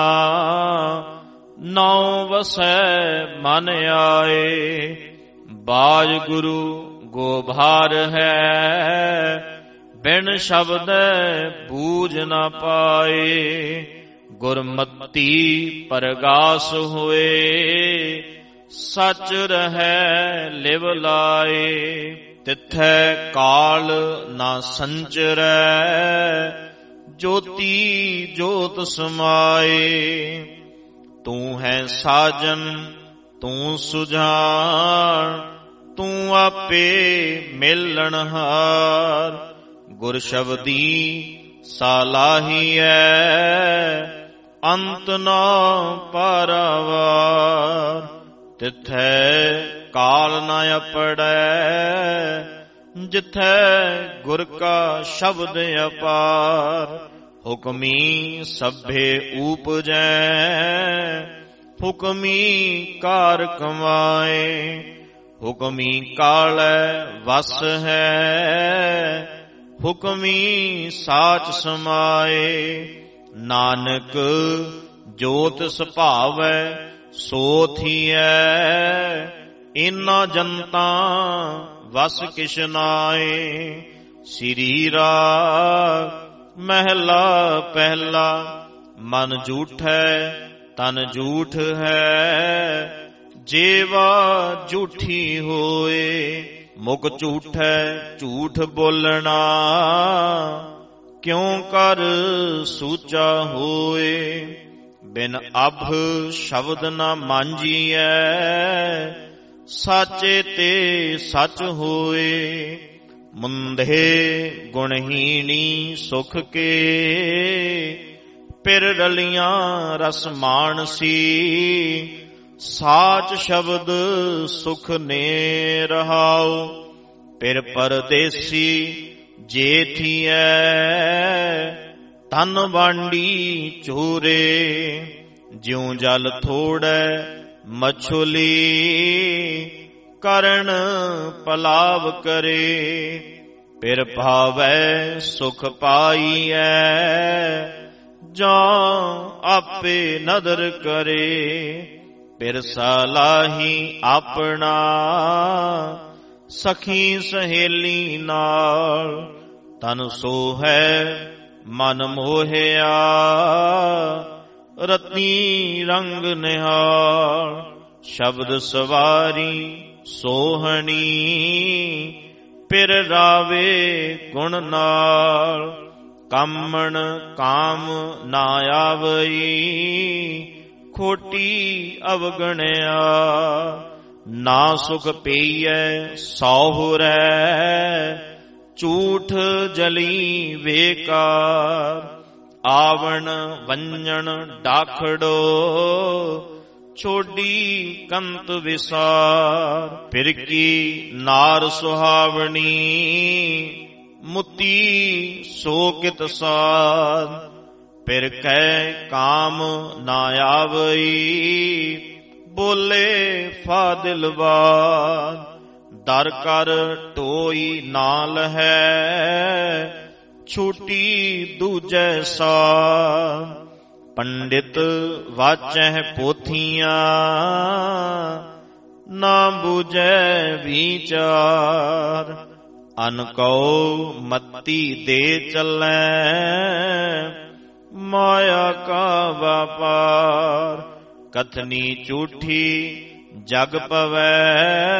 ਨਾਉ ਵਸੈ ਮਨ ਆਏ। ਬਾਜ ਗੁਰੂ ਗੋਭਾਰ ਹੈ, ਬਿਨ ਸ਼ਬਦੈ ਬੂਝ ਨਾ ਪਾਏ। ਗੁਰਮਤੀ ਪਰਗਾਸ ਹੋਏ, ਸਚ ਰਹੈ ਲਿਵ ਲਾਏ। ਤਿਥੈ ਕਾਲ ਨਾ ਸੰਚਰੈ, ਜੋਤੀ ਜੋਤ ਸਮਾਏ। ਤੂੰ ਹੈ ਸਾਜਨ ਤੂੰ ਸੁਝਾਣ, ਤੂੰ ਆਪੇ ਮਿਲਣਹਾਰ। ਗੁਰ ਸ਼ਬਦੀ ਸਾਲਾਹੀਐ, ਅੰਤ ਨਾ ਪਾਰਾਵਾਰ। ਤਿਥੈ ਕਾਲ ਨਾ ਅਪੜੈ, ਜਿਥੈ ਗੁਰ ਕਾ ਸ਼ਬਦ ਅਪਾਰ। ਹੁਕਮੀ ਸਭੇ ਊਪਜੈ, ਹੁਕਮੀ ਕਾਰ ਕਮਾਏ। ਹੁਕਮੀ ਕਾਲੈ ਵਸ ਹੈ, ਹੁਕਮੀ ਸਾਚ ਸਮਾਏ। ਨਾਨਕ ਜੋਤ ਸੁਭਾਵੈ ਸੋ ਥੀਐ, ਇਨਾ ਜਨਤਾ ਵਸ ਕਿਛ ਨਾਏ। ਸ੍ਰੀ ਰਾਗ ਮਹਿਲਾ ਪਹਿਲਾ। ਮਨ ਝੂਠੈ ਤਨ ਝੂਠ ਹੈ, ਜੇਵਾ ਝੂਠੀ ਹੋਏ। ਮੁਖ ਝੂਠੈ ਝੂਠ ਬੋਲਣਾ, ਕਿਉ ਕਰ ਸੂਚਾ ਹੋਏ। ਬਿਨ ਅਭ ਸ਼ਬਦ ਨਾ ਮਾਂਜੀਐ, ਸਾਚੇ ਤੇ ਸਚ ਹੋਏ। ਮੁੰਧੇ ਗੁਣਹੀਣੀ ਸੁਖ ਕੇ, ਪਿਰ ਰਲੀਆਂ ਰਸ ਮਾਣਸੀ। ਸਾਚ ਸ਼ਬਦ ਸੁਖ ਨੇ ਰਹਾਉ, ਪਿਰ ਪਰਦੇਸੀ ਜੇਠੀਐ। ਤਨ ਵਾਂਡੀ ਚੂਰੇ, ਜਿਉ ਜਲ ਥੋੜੈ ਮਛਲੀ। ਕਰਨ ਪਲਾਵ ਕਰੇ, ਪਿਰ ਭਾਵੈ ਸੁਖ ਪਾਈਐ। ਜਾਂ ਆਪੇ ਨਦਰ ਕਰੇ, ਪਿਰ ਸਲਾਹੀ ਆਪਣਾ। ਸਖੀ ਸਹੇਲੀ ਨਾਲ, ਤਨ ਸੋ ਹੈ ਮਨ ਮੋਹਿਆ। ਰਤਨੀ ਰੰਗ ਨਿਹਾਲ, ਸ਼ਬਦ ਸਵਾਰੀ ਸੋਹਣੀ। ਪਿਰ ਰਾਵੇ ਗੁਣ ਨਾਲ, ਕਾਮਣ ਕਾਮ ਨਾ ਆਵਈ। ਖੋਟੀ ਅਵਗਣਿਆ, ਨਾ ਸੁਖ ਪਈਐ ਸਹੁਰੈ। ਝੂਠ ਜਲੀ ਵੇਕਾਰ, ਆਵਣ ਵੰਜਣ ਡਾਖੜੋ, ਛੋਡੀ ਕੰਤ ਵਿਸਾਰ। ਫਿਰ ਕੀ ਨਾਰ ਸੁਹਾਵਣੀ, ਮੁਤੀ ਸੋਕਿਤ ਸਾਧ। ਫਿਰ ਕਹਿ ਕਾਮ ਨਾ ਆਵਈ, ਬੋਲੇ ਫਾਦਿਲ ਬਾਦ। ਦਰ ਕਰ ਢੋਈ ਨਾ ਲਹੈ, ਛੂਟੀ ਦੂਜੈ ਸਾਧ। ਪੰਡਿਤ ਵਾਚੈ ਪੋਥੀਆਂ, ਨਾ ਬੂਝੈ ਵਿਚਾਰ। ਅਨ ਕਉ ਮਤੀ ਦੇ ਚੱਲੈ, ਮਾਇਆ ਕਾ ਵਾਪਾਰ। ਕਥਨੀ ਝੂਠੀ ਜਗ ਪਵੈ,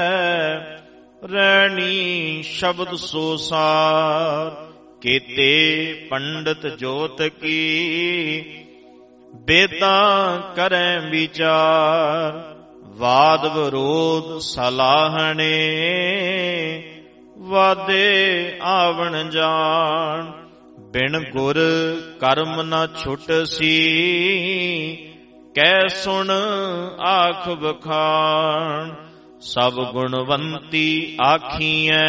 ਰਹਿਣੀ ਸ਼ਬਦ ਸੋ ਸਾਰ। ਕੀਤੇ ਪੰਡਤ ਜੋਤ ਕੀ, ਬੇਦਾਂ ਕਰੈ ਵਿਚਾਰ। ਵਾਦ ਵਿਰੋਧ ਸਲਾਹਣੇ, ਵਾਦੇ ਆਵਣ ਜਾਣ। ਬਿਨ ਗੁਰ ਕਰਮ ਨ ਛੁਟਸੀ, ਕਹਿ ਸੁਣ ਆਖ ਬਖਾਣ। ਸਭ ਗੁਣਵੰਤੀ ਆਖੀਐ,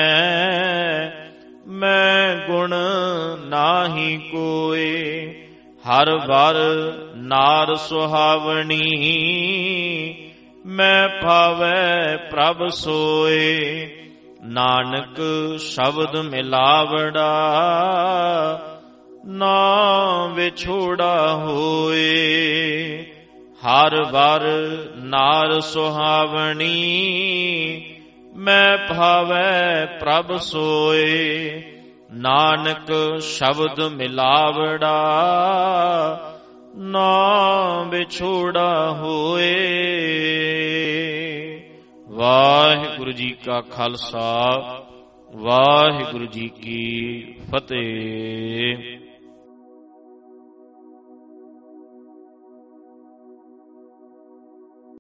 ਮੈਂ ਗੁਣ ਨਾਹੀ ਕੋਇ। ਹਰ ਵਰ ਨਾਰ ਸੁਹਾਵਣੀ, ਮੈਂ ਭਾਵੈ ਪ੍ਰਭ ਸੋਏ। ਨਾਨਕ ਸ਼ਬਦ ਮਿਲਾਵੜਾ, ਨਾ ਵਿਛੋੜਾ ਹੋਏ। ਹਰ ਵਰ ਨਾਰ ਸੁਹਾਵਣੀ, ਮੈਂ ਭਾਵੈ ਪ੍ਰਭ ਸੋਏ। ਨਾਨਕ ਸ਼ਬਦ ਮਿਲਾਵੜਾ, ਨਾ ਵਿਛੋੜਾ ਹੋਏ। ਵਾਹਿਗੁਰੂ ਜੀ ਕਾ ਖਾਲਸਾ, ਵਾਹਿਗੁਰੂ ਜੀ ਕੀ ਫਤਿਹ।